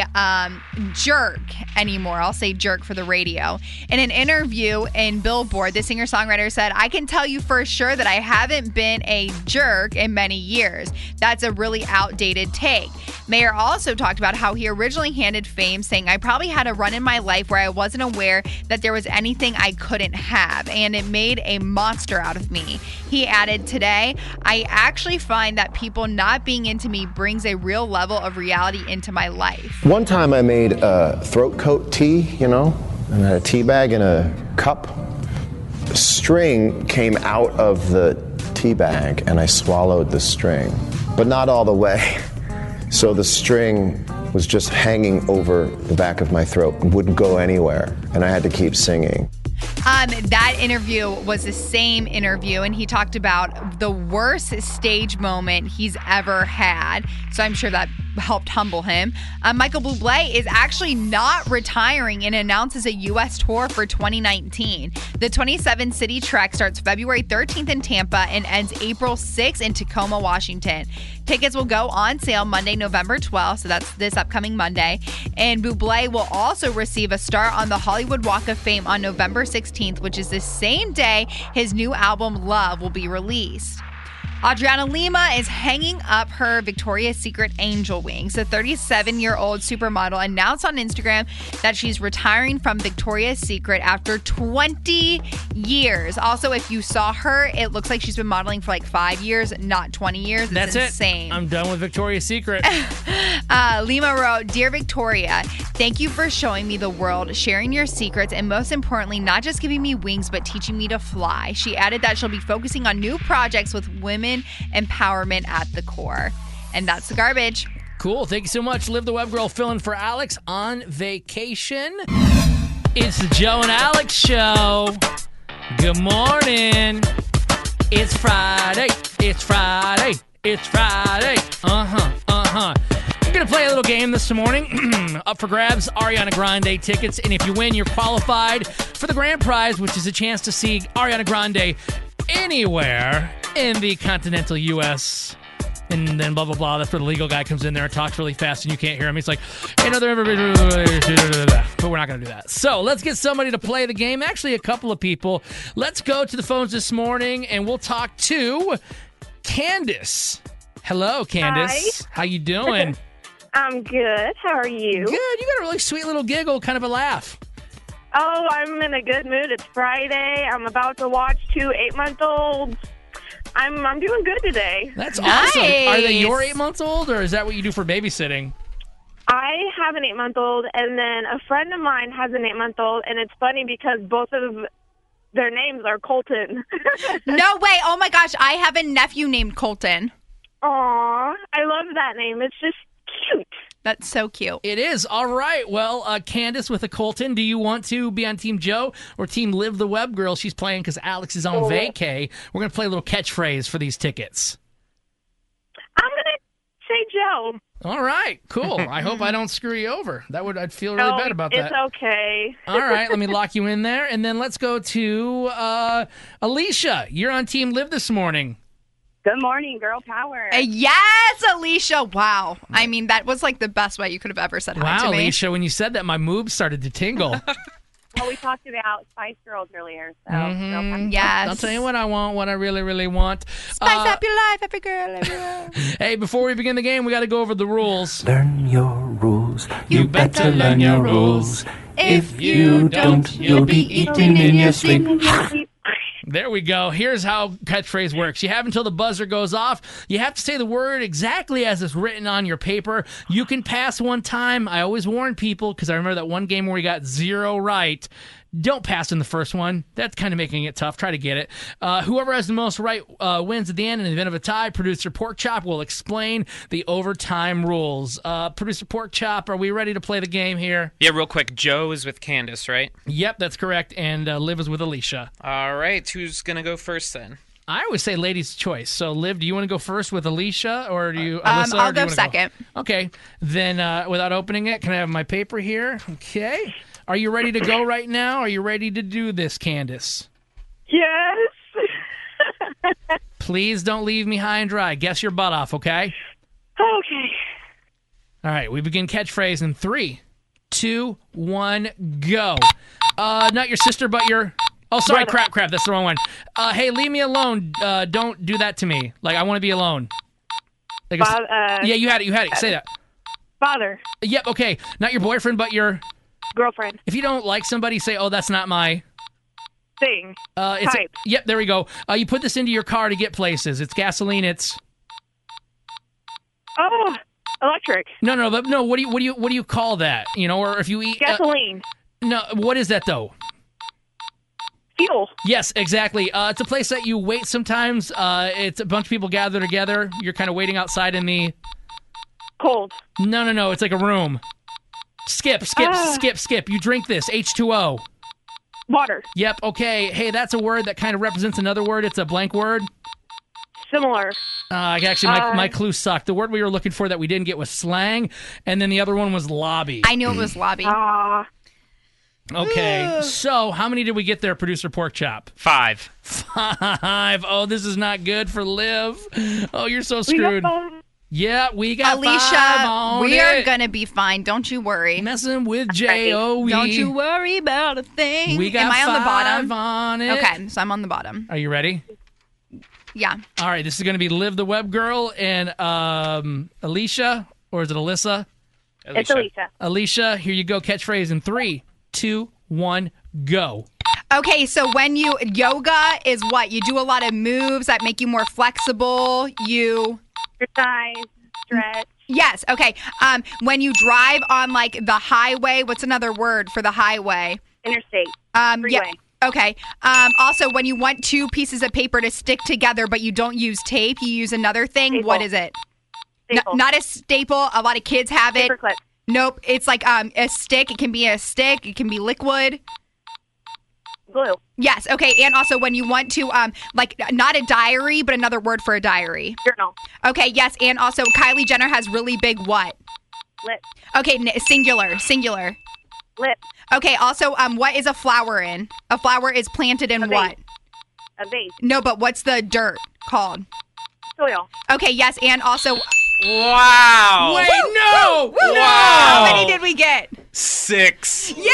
I: jerk anymore. I'll say jerk for the radio. In an interview in Billboard, the singer-songwriter said, "I can tell you for sure that I haven't been a jerk in many years. That's a really outdated take." Mayer also talked about how he originally handed fame, saying, "I probably had a run in my life where I wasn't aware that there was anything I couldn't have, and it made a monster out of me." He added, "Today, I actually find that people not being into me brings a real level of reality into my life."
F: One time I made a throat coat tea, and I had a tea bag in a cup. The string came out of the tea bag and I swallowed the string, but not all the way. So the string was just hanging over the back of my throat and wouldn't go anywhere, and I had to keep singing.
I: That interview was the same interview, and he talked about the worst stage moment he's ever had. So I'm sure that helped humble him. Michael Bublé is actually not retiring and announces a U.S. tour for 2019. The 27-city trek starts February 13th in Tampa and ends April 6th in Tacoma, Washington. Tickets will go on sale Monday, November 12th, so that's this upcoming Monday. And Bublé will also receive a star on the Hollywood Walk of Fame on November 16th, which is the same day his new album, Love, will be released. Adriana Lima is hanging up her Victoria's Secret angel wings. The 37-year-old supermodel announced on Instagram that she's retiring from Victoria's Secret after 20 years. Also, if you saw her, it looks like she's been modeling for like 5 years, not 20 years. It's insane.
H: I'm done with Victoria's Secret.
I: Lima wrote, "Dear Victoria, thank you for showing me the world, sharing your secrets, and most importantly, not just giving me wings, but teaching me to fly." She added that she'll be focusing on new projects with women empowerment at the core. And that's the garbage.
H: Cool. Thank you so much. Liv the Web Girl filling for Alex on vacation. It's the Joe and Alex Show. Good morning. It's Friday. It's Friday. It's Friday. We're going to play a little game this morning. Up for grabs, Ariana Grande tickets. And if you win, you're qualified for the grand prize, which is a chance to see Ariana Grande anywhere in the continental U.S. And then blah, blah, blah. That's where the legal guy comes in there and talks really fast and you can't hear him. He's like, but we're not going to do that. So let's get somebody to play the game. Actually, a couple of people. Let's go to the phones this morning and we'll talk to Candace. Hello, Candace.
L: Hi.
H: How you doing?
L: I'm good. How are you?
H: Good. You got a really sweet little giggle, kind of a laugh.
L: Oh, I'm in a good mood. It's Friday. I'm about to watch 2 8-month-olds. I'm doing good today.
H: That's awesome. Are they your 8 months old, or is that what you do for babysitting?
L: I have an 8-month-old, and then a friend of mine has an 8-month-old, and it's funny because both of their names are Colton.
I: No way. Oh, my gosh. I have a nephew named Colton.
L: Aw, I love that name. It's just cute.
I: That's so cute.
H: It is. All right. Well, Candace with a Colton, do you want to be on Team Joe or Team Liv the Web Girl? She's playing because Alex is on vacay. We're going to play a little catchphrase for these tickets.
L: I'm going to say Joe.
H: All right. Cool. I hope I don't screw you over. I'd feel really bad about that.
L: It's okay.
H: All right. Let me lock you in there. And then let's go to Alicia. You're on Team Liv this morning.
W: Good morning, girl power.
I: Yes, Alicia. Wow. I mean, that was like the best way you could have ever said hi to me.
H: Wow, Alicia, when you said that, my moves started to tingle.
W: Well, we talked about Spice Girls earlier. So
I: yes.
H: I'll tell you what I want, what I really, really want.
I: Spice up your life, every girl, everywhere.
H: Hey, before we begin the game, we got to go over the rules.
X: Learn your rules. You better learn your rules. If you don't, you'll be eating in your sleep.
H: There we go. Here's how catchphrase works. You have until the buzzer goes off. You have to say the word exactly as it's written on your paper. You can pass one time. I always warn people because I remember that one game where we got 0 right. Don't pass in the first one. That's kind of making it tough. Try to get it. Whoever has the most right wins at the end. In the event of a tie, Producer Pork Chop will explain the overtime rules. Producer Pork Chop, are we ready to play the game here?
J: Yeah, real quick. Joe is with Candace, right?
H: Yep, that's correct. And Liv is with Alicia.
J: All right. Who's going to go first then?
H: I always say ladies' choice. So, Liv, do you want to go first with Alicia, or do you?
I: Alyssa, I'll go second.
H: Okay. Then, without opening it, can I have my paper here? Okay. Are you ready to go right now? Are you ready to do this, Candace?
L: Yes.
H: Please don't leave me high and dry. Guess your butt off, okay?
L: Okay.
H: All right, we begin catchphrase in 3, 2, 1, go. Not your sister, but your... Oh, sorry, crap, that's the wrong one. Hey, leave me alone. Don't do that to me. Like, I want to be alone. Like yeah, you had it. Say that.
L: Father.
H: Yep, okay. Not your boyfriend, but your...
L: Girlfriend.
H: If you don't like somebody, say, oh, that's not my...
L: Thing.
H: Type. Yep, there we go. You put this into your car to get places. It's gasoline, it's...
L: Oh, electric.
H: No, but no, what do you call that? You know, or if you eat...
L: Gasoline.
H: No, what is that, though?
L: Fuel.
H: Yes, exactly. It's a place that you wait sometimes. It's a bunch of people gather together. You're kind of waiting outside in the...
L: Cold.
H: No. It's like a room. Skip. You drink this. H2O.
L: Water.
H: Yep, okay. Hey, that's a word that kind of represents another word. It's a blank word.
L: Similar.
H: Actually, my clue sucked. The word we were looking for that we didn't get was slang, and then the other one was lobby.
I: I knew it was lobby.
H: Okay, so how many did we get there, Producer Pork Chop?
J: 5.
H: 5. Oh, this is not good for Liv. Oh, you're so screwed. Yeah, we got
I: Alicia,
H: 5 on
I: we
H: it.
I: are going to be fine. Don't you worry.
H: Messing with J-O-E.
I: Don't you worry about a thing.
H: We got
I: Am I on the
H: 5
I: bottom?
H: on it.
I: Okay, so I'm on the bottom.
H: Are you ready?
I: Yeah.
H: All right, this is going to be Liv the Web Girl and Alicia, or is it Alyssa?
L: It's Alicia.
H: Alicia, here you go. Catchphrase in 3, 2, 1, go.
I: Okay, so when yoga is what? You do a lot of moves that make you more flexible. You...
L: Exercise, stretch.
I: Yes, okay. When you drive on, like, the highway, what's another word for the highway?
L: Interstate.
I: Freeway. Yeah. Okay. Also, when you want 2 pieces of paper to stick together, but you don't use tape, you use another thing.
L: Staple.
I: What is it?
L: Staple.
I: Not a staple. A lot of kids have it.
L: Paperclip.
I: Nope. It's like a stick. It can be a stick. It can be liquid.
L: Glue.
I: Yes. Okay. And also, when you want to, like, not a diary, but another word for a diary.
L: Journal.
I: Okay. Yes. And also, Kylie Jenner has really big what?
L: Lips.
I: Okay. Singular.
L: Lip.
I: Okay. Also, what is a flower in? A flower is planted in what?
L: A vase.
I: No, but what's the dirt called?
L: Soil.
I: Okay. Yes. And also.
J: Wow.
H: Wait, no!
I: Woo!
J: Wow.
I: How many did we get?
J: 6.
I: Yeah!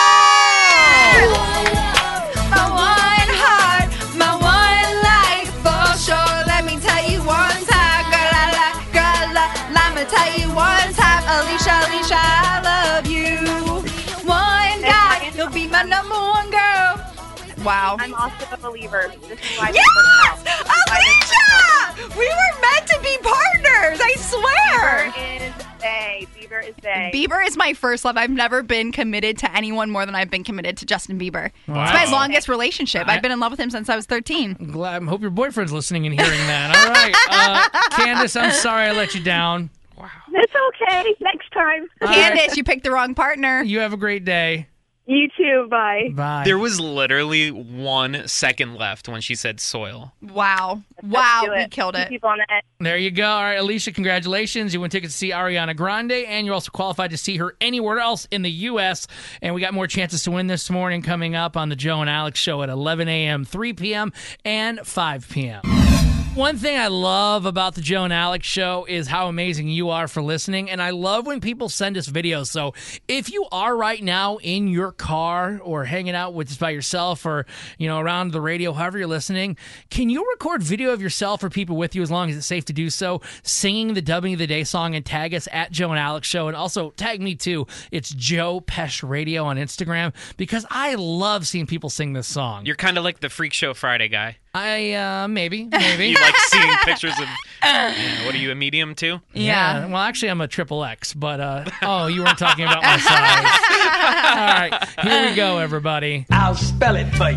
I: My one heart, my one life, for sure. Let me tell you one time, let me tell you one time, Alicia, I love you. One guy, you'll be my number one girl. Wow.
L: I'm also a believer. This is why
I: yes! Alicia! We were meant to be partners, I swear.
L: Bieber is they.
I: Bieber is my first love. I've never been committed to anyone more than I've been committed to Justin Bieber.
H: Wow.
I: It's my longest relationship. I've been in love with him since I was 13.
H: I hope your boyfriend's listening and hearing that. All right. Candace, I'm sorry I let you down.
L: Wow. It's okay. Next time.
I: Candace, you picked the wrong partner.
H: You have a great day.
L: You too. Bye.
H: Bye.
J: There was literally 1 second left when she said soil.
I: Wow. Wow. We killed it.
L: People on the edge.
H: There you go. All right, Alicia, congratulations. You win tickets to see Ariana Grande, and you're also qualified to see her anywhere else in the U.S. And we got more chances to win this morning coming up on the Joe and Alex Show at 11 a.m., 3 p.m., and 5 p.m. One thing I love about the Joe and Alex Show is how amazing you are for listening, and I love when people send us videos. So if you are right now in your car or hanging out with just by yourself or, you know, around the radio, however you're listening, can you record video of yourself or people with you as long as it's safe to do so, singing the W of the Day song and tag us at Joe and Alex Show, and also tag me too. It's Joe Pesh Radio on Instagram because I love seeing people sing this song.
J: You're kind of like the Freak Show Friday guy.
H: Maybe.
J: You like seeing pictures of, what are you, a medium too?
H: Yeah. Well, actually, I'm a XXX, but, oh, you weren't talking about my size. All right, here we go, everybody.
X: I'll spell it for you.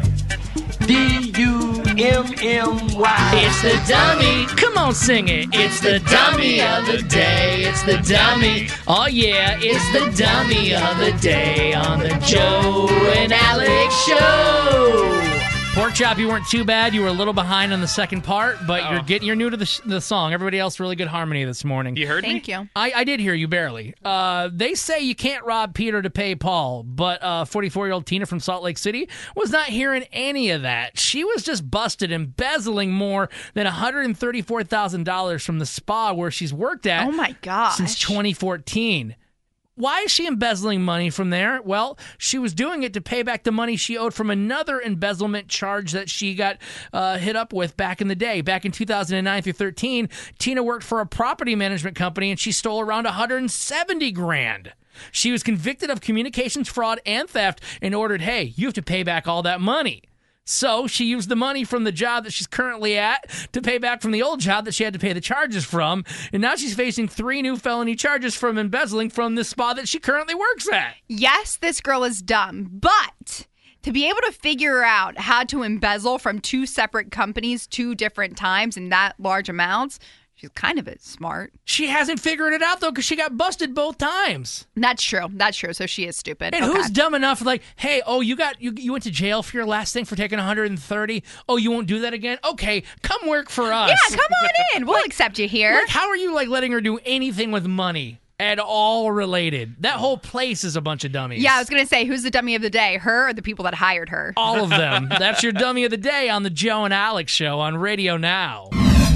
X: D-U-M-M-Y.
H: It's the dummy. Come on, sing it. It's the dummy of the day. It's the dummy. Oh, yeah, it's the dummy of the day on the Joe and Alex Show. Pork Pork chop, you weren't too bad. You were a little behind on the second part, but you're new to the song. Everybody else, really good harmony this morning.
J: You heard me?
I: Thank you.
H: I did hear you barely. They say you can't rob Peter to pay Paul, but 44-year-old Tina from Salt Lake City was not hearing any of that. She was just busted embezzling more than $134,000 from the spa where she's worked at.
I: Oh my gosh.
H: Since 2014. Why is she embezzling money from there? Well, she was doing it to pay back the money she owed from another embezzlement charge that she got hit up with back in the day. Back in 2009 through 13, Tina worked for a property management company and she stole around $170,000. She was convicted of communications fraud and theft and ordered, hey, you have to pay back all that money. So she used the money from the job that she's currently at to pay back from the old job that she had to pay the charges from. And now she's facing 3 new felony charges from embezzling from the spa that she currently works at.
I: Yes, this girl is dumb, but to be able to figure out how to embezzle from 2 separate companies 2 different times in that large amounts, she's kind of smart.
H: She hasn't figured it out, though, because she got busted both times.
I: That's true. So she is stupid.
H: And who's dumb enough, like, hey, you went to jail for your last thing for taking $130? Oh, you won't do that again? Okay, come work for us.
I: Yeah, come on in. We'll accept you here.
H: Like, how are you, letting her do anything with money at all related? That whole place is a bunch of dummies.
I: Yeah, I was going to say, who's the dummy of the day? Her or the people that hired her?
H: All of them. That's your dummy of the day on the Joe and Alex Show on Radio Now.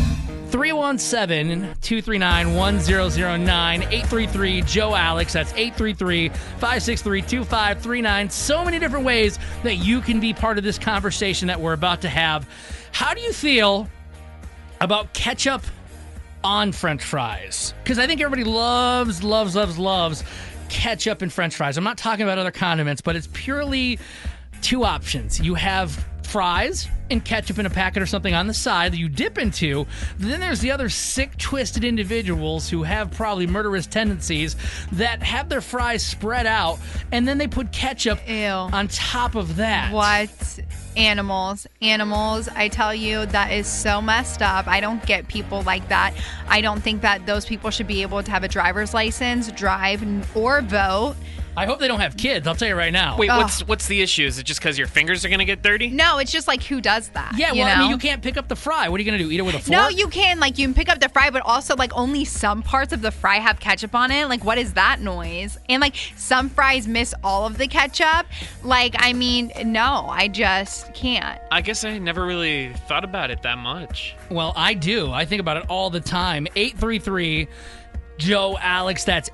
H: 317-239-1009, 833-JOE-ALEX. That's 833-563-2539. So many different ways that you can be part of this conversation that we're about to have. How do you feel about ketchup on French fries? Because I think everybody loves ketchup and French fries. I'm not talking about other condiments, but it's purely 2 options. You have fries and ketchup in a packet or something on the side that you dip into. Then there's the other sick, twisted individuals who have probably murderous tendencies that have their fries spread out and then they put ketchup on top of that.
I: What? Animals, I tell you, that is so messed up. I don't get people like that. I don't think that those people should be able to have a driver's license, drive, or vote.
H: I hope they don't have kids. I'll tell you right now.
J: Wait, what's the issue? Is it just because your fingers are going to get dirty?
I: No, it's just who does that?
H: Yeah, well, I mean, you can't pick up the fry. What are you going to do? Eat it with a fork?
I: No, you can. You can pick up the fry, but also, only some parts of the fry have ketchup on it. What is that noise? And, some fries miss all of the ketchup. No, I just can't.
J: I guess I never really thought about it that much.
H: Well, I do. I think about it all the time. 833- Joe, Alex, that's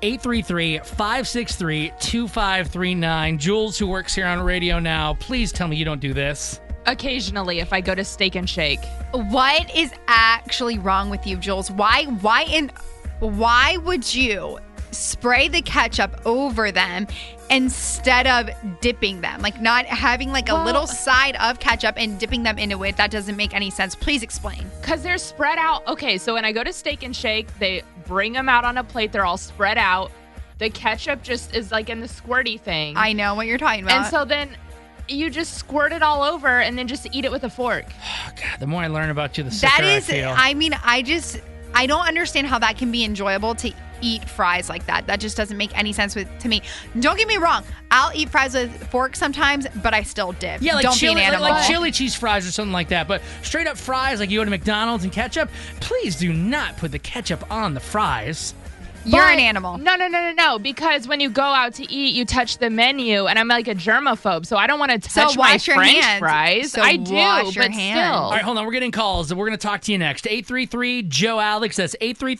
H: 833-563-2539. Jules, who works here on Radio Now, please tell me you don't do this.
U: Occasionally, if I go to Steak and Shake.
I: What is actually wrong with you, Jules? Why would you spray the ketchup over them instead of dipping them? Not having a little side of ketchup and dipping them into it. That doesn't make any sense. Please explain.
U: Because they're spread out. Okay, so when I go to Steak and Shake, they bring them out on a plate. They're all spread out. The ketchup just is in the squirty thing.
I: I know what you're talking about.
U: And so then you just squirt it all over and then just eat it with a fork.
H: Oh, God, the more I learn about you, the sicker I feel.
I: I don't understand how that can be enjoyable to eat fries like that. That just doesn't make any sense to me. Don't get me wrong. I'll eat fries with forks sometimes, but I still dip.
H: Yeah,
I: don't be an animal.
H: Like chili cheese fries or something like that. But straight up fries, you go to McDonald's and ketchup, please do not put the ketchup on the fries.
I: You're an animal.
U: No. Because when you go out to eat, you touch the menu, and I'm a germaphobe, so I don't want to touch my French fries.
I: So
U: I do,
I: wash your
U: but
I: hands.
U: still.
H: All right, hold on. We're getting calls, and we're going to talk to you next. 833-JOE-ALEX. That's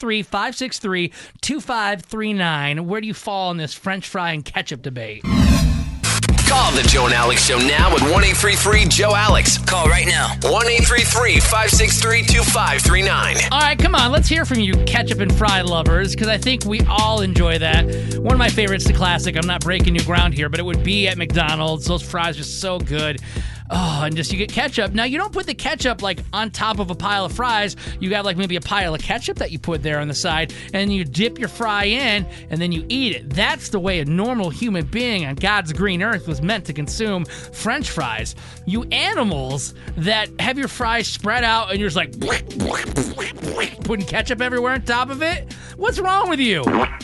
H: 833-563-2539. Where do you fall in this French fry and ketchup debate?
A: Call the Joe and Alex Show now at 1-833-JOE-ALEX. Call right now. 1-833-563-2539.
H: All right, come on. Let's hear from you ketchup and fry lovers, because I think we all enjoy that. One of my favorites, the classic, I'm not breaking new ground here, but it would be at McDonald's. Those fries are so good. Oh, and you get ketchup. Now, you don't put the ketchup on top of a pile of fries. You got maybe a pile of ketchup that you put there on the side, and you dip your fry in, and then you eat it. That's the way a normal human being on God's green earth was meant to consume French fries. You animals that have your fries spread out, and you're just putting ketchup everywhere on top of it? What's wrong with you?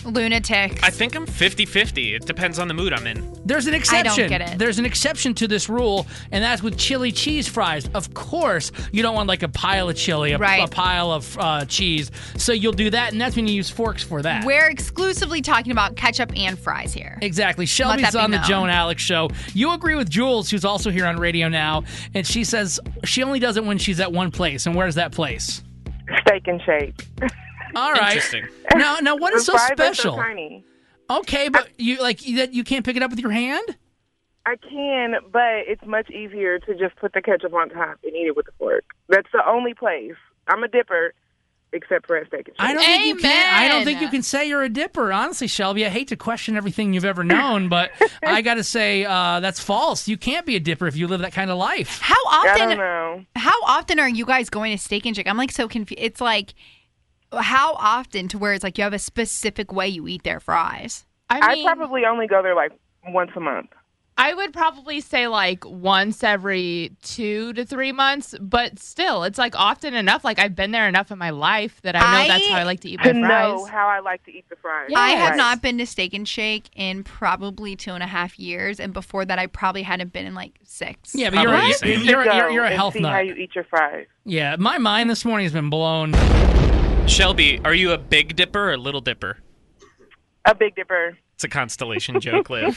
I: Lunatics.
J: I think I'm 50-50. It depends on the mood I'm in.
H: There's an exception.
I: I don't get it.
H: There's an exception to this rule, and that's with chili cheese fries. Of course, you don't want like a pile of chili, a pile of cheese. So you'll do that, and that's when you use forks for that.
I: We're exclusively talking about ketchup and fries here.
H: Exactly.
I: Let
H: Shelby's
I: that be
H: on the
I: known.
H: Joe and Alex show. You agree with Jules, who's also here on radio now, and she says she only does it when she's at one place. And where's that place?
D: Steak and Shake.
H: All right.
J: Interesting.
H: Now what is
D: The
H: so
D: fries are
H: special?
D: so tiny.
H: Okay, but you can't pick it up with your hand?
D: I can, but it's much easier to just put the ketchup on top and eat it with a fork. That's the only place. I'm a dipper, except for at Steak and Shake.
H: I don't think you can say you're a dipper, honestly, Shelby. I hate to question everything you've ever known, but I got to say that's false. You can't be a dipper if you live that kind of life.
I: How often?
D: I don't know.
I: How often are you guys going to Steak and Shake? I'm like so confused. It's like, how often to where it's like you have a specific way you eat their fries?
D: I probably only go there like once a month.
U: I would probably say like once every 2 to 3 months, but still, it's like often enough. Like I've been there enough in my life that I know that's how I like to eat my
D: To
U: fries.
D: know how I like to eat the fries.
I: I have
D: Right.
I: not been to Steak and Shake in probably 2.5 years, and before that, I probably hadn't been in like 6.
H: Yeah, but
D: You should
H: you're
D: go
H: a
D: and
H: health
D: see
H: nut.
D: how you eat your fries.
H: Yeah, my mind this morning has been blown.
J: Shelby, are you a big dipper or a little dipper?
D: A Big Dipper.
J: It's a constellation joke, Liv.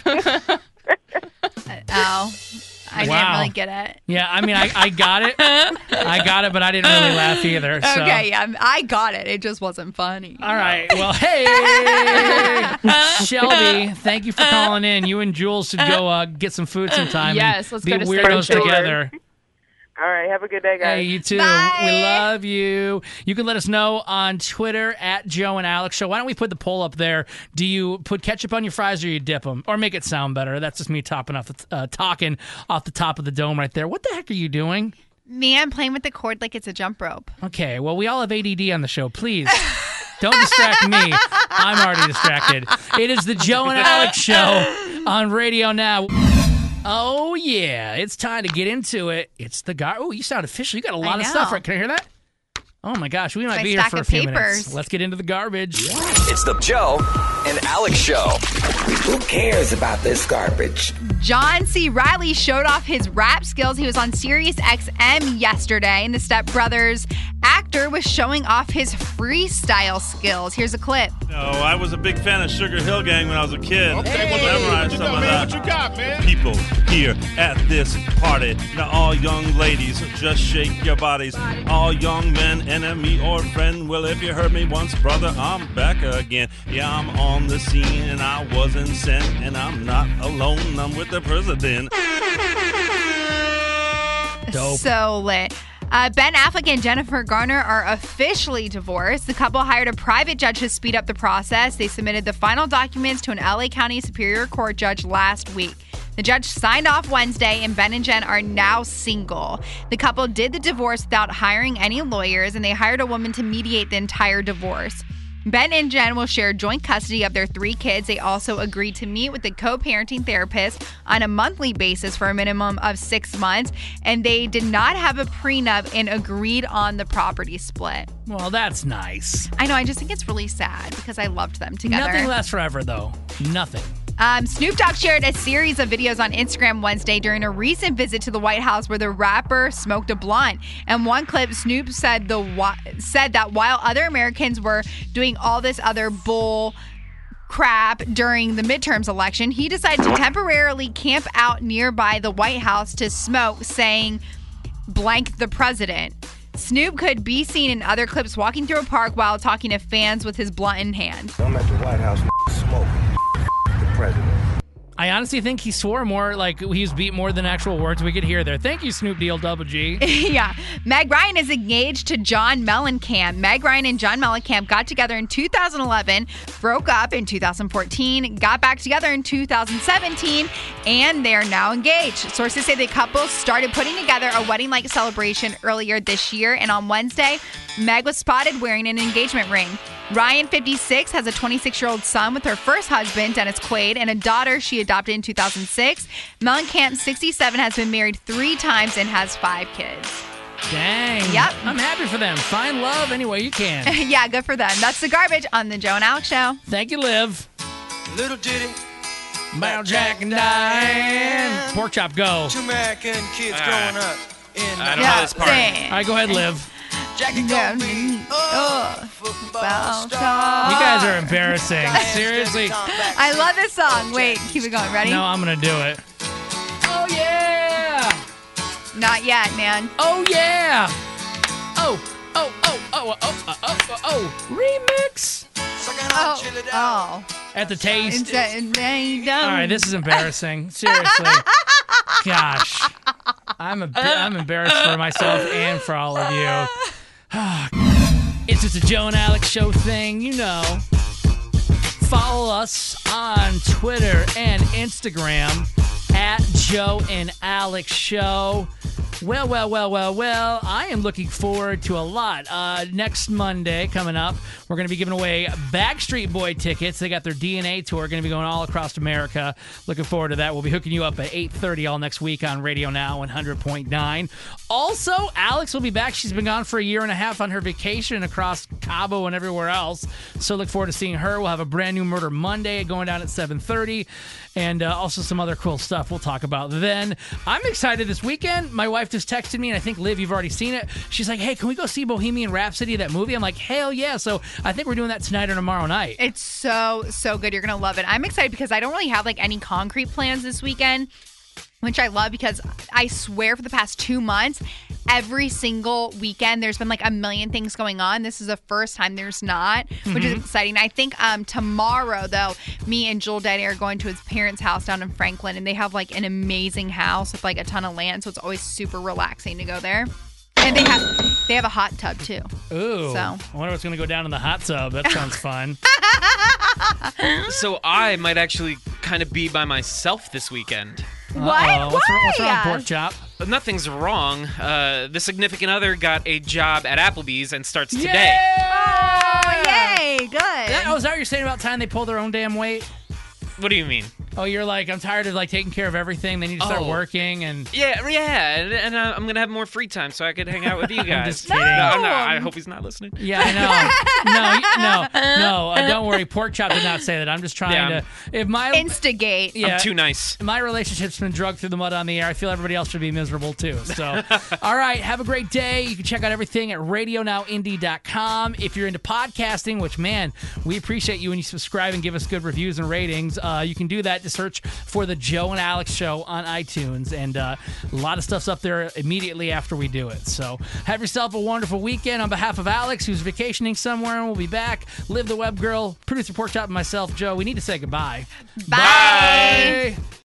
I: I didn't
H: Wow.
I: really get it.
H: Yeah, I mean, I got it. I got it, but I didn't really laugh either. So.
I: Okay, yeah, I got it. It just wasn't funny.
H: All right. Well, hey, Shelby, thank you for calling in. You and Jules should go get some food sometime.
U: Yes,
H: and
U: let's
H: be
U: go to
H: weirdos
D: Steak and Shake.
H: together.
D: All right, have a good day, guys.
H: Hey, you too.
I: Bye.
H: We love you. You can let us know on Twitter at Joe and Alex Show. Why don't we put the poll up there? Do you put ketchup on your fries or you dip them? Or make it sound better. That's just me talking off the top of the dome right there. What the heck are you doing?
I: Me, I'm playing with the cord like it's a jump rope.
H: Okay, well, we all have ADD on the show. Please, don't distract me. I'm already distracted. It is the Joe and Alex Show on radio now. Oh, yeah. It's time to get into it. It's the guy. Oh, you sound official. You got a lot of stuff. Right? Can I hear that? Oh, my gosh. We might
I: my
H: be here
I: stack
H: for a
I: of
H: few
I: papers.
H: minutes. Let's get into the garbage.
A: It's the Joe and Alex Show.
K: Who cares about this garbage?
I: John C. Reilly showed off his rap skills. He was on Sirius XM yesterday, and the Step Brothers actor was showing off his freestyle skills. Here's a clip.
N: No, I was a big fan of Sugar Hill Gang when I was a kid.
O: Okay, well,
N: Memorized
O: what you
N: some
O: got,
N: of
O: man?
N: that.
O: What you got, man?
N: People here at this party. Now, all young ladies, just shake your bodies. All young men, enemy or friend. Well, if you heard me once, brother, I'm back again. Yeah, I'm on the scene, and I wasn't sent, and I'm not alone. I'm with the president.
H: Dope.
I: So lit. Ben Affleck and Jennifer Garner are officially divorced. The couple hired a private judge to speed up the process. They submitted the final documents to an LA County Superior Court judge last week. The judge signed off Wednesday, and Ben and Jen are now single. The couple did the divorce without hiring any lawyers, and they hired a woman to mediate the entire divorce. Ben and Jen will share joint custody of their 3 kids. They also agreed to meet with a co-parenting therapist on a monthly basis for a minimum of 6 months, and they did not have a prenup and agreed on the property split.
H: Well, that's nice.
I: I know, I just think it's really sad because I loved them together.
H: Nothing lasts forever, though. Nothing.
I: Snoop Dogg shared a series of videos on Instagram Wednesday during a recent visit to the White House where the rapper smoked a blunt. In one clip, Snoop said that while other Americans were doing all this other bull crap during the midterms election, he decided to temporarily camp out nearby the White House to smoke, saying, blank the president. Snoop could be seen in other clips walking through a park while talking to fans with his blunt in hand.
Q: I'm at the White House smoking. The president.
H: I honestly think he swore more, like he was beat more than actual words we could hear there. Thank you, Snoop Deal Double G.
I: Yeah. Meg Ryan is engaged to John Mellencamp. Meg Ryan and John Mellencamp got together in 2011, broke up in 2014, got back together in 2017, and they're now engaged. Sources say the couple started putting together a wedding-like celebration earlier this year, and on Wednesday, Meg was spotted wearing an engagement ring. Ryan, 56, has a 26-year-old son with her first husband, Dennis Quaid, and a daughter she adopted in 2006. Mellencamp, 67, has been married 3 times and has 5 kids.
H: Dang.
I: Yep.
H: I'm happy for them. Find love any way you can.
I: Yeah, good for them. That's the garbage on the Joe and Alex Show.
H: Thank you, Liv.
G: Little ditty
H: about Jack and Diane. Pork chop, go.
G: Two American kids growing up in
J: I don't know this part.
H: All right, go ahead, Liv.
G: Jackie gonna be a football star.
H: You guys are embarrassing. Seriously.
I: I love this song. Wait, keep it going. Ready?
H: No, I'm going to do it. Oh, yeah.
I: Not yet, man.
H: Oh, yeah. Oh. Remix.
I: Oh.
H: At the taste.
I: All
H: All right, this is embarrassing. Seriously. Gosh. I'm embarrassed for myself and for all of you. It's just a Joe and Alex Show thing, you know. Follow us on Twitter and Instagram at Joe and Alex Show. Well, I am looking forward to a lot. Next Monday coming up, we're going to be giving away Backstreet Boy tickets. They got their DNA tour, going to be going all across America. Looking forward to that. We'll be hooking you up at 8:30 all next week on Radio Now 100.9. Also, Alex will be back. She's been gone for a year and a half on her vacation across Cabo and everywhere else. So look forward to seeing her. We'll have a brand new Murder Monday going down at 7:30. And also some other cool stuff we'll talk about then. I'm excited this weekend. My wife just texted me, and I think, Liv, you've already seen it. She's like, hey, can we go see Bohemian Rhapsody, that movie? I'm like, hell yeah. So I think we're doing that tonight or tomorrow night.
I: It's so good. You're going to love it. I'm excited because I don't really have like any concrete plans this weekend, which I love because I swear for the past 2 months, every single weekend there's been like a million things going on. This is the first time there's not, which is exciting. I think tomorrow, though, me and Joel Daddy are going to his parents' house down in Franklin, and they have like an amazing house with like a ton of land, so it's always super relaxing to go there. And they have a hot tub too.
H: Ooh.
I: So
H: I wonder what's going to go down in the hot tub. That sounds fun.
J: So I might actually kind of be by myself this weekend.
I: What?
H: What's wrong, Pork Chop?
J: Nothing's wrong. The significant other got a job at Applebee's and starts today.
I: Oh, yay. Good.
H: Is that what you're saying about time they pull their own damn weight?
J: What do you mean?
H: Oh, you're like, I'm tired of like taking care of everything. They need to start working and
J: yeah, and I'm gonna have more free time so I could hang out with you guys.
H: I'm just kidding.
J: No, I'm not. I hope he's not listening.
H: Yeah, I know. No. Don't worry. Pork Chop did not say that. I'm just trying to. If my
I: instigate.
J: I'm too nice.
H: My relationship's been drugged through the mud on the air. I feel everybody else should be miserable too. So, all right. Have a great day. You can check out everything at RadioNowIndy.com. If you're into podcasting, which man, we appreciate you when you subscribe and give us good reviews and ratings. You can do that. Just search for the Joe and Alex Show on iTunes, and a lot of stuff's up there immediately after we do it. So have yourself a wonderful weekend. On behalf of Alex, who's vacationing somewhere and we'll be back, Liv the Web Girl, producer Pork Chop, and myself, Joe, we need to say goodbye.
I: Bye.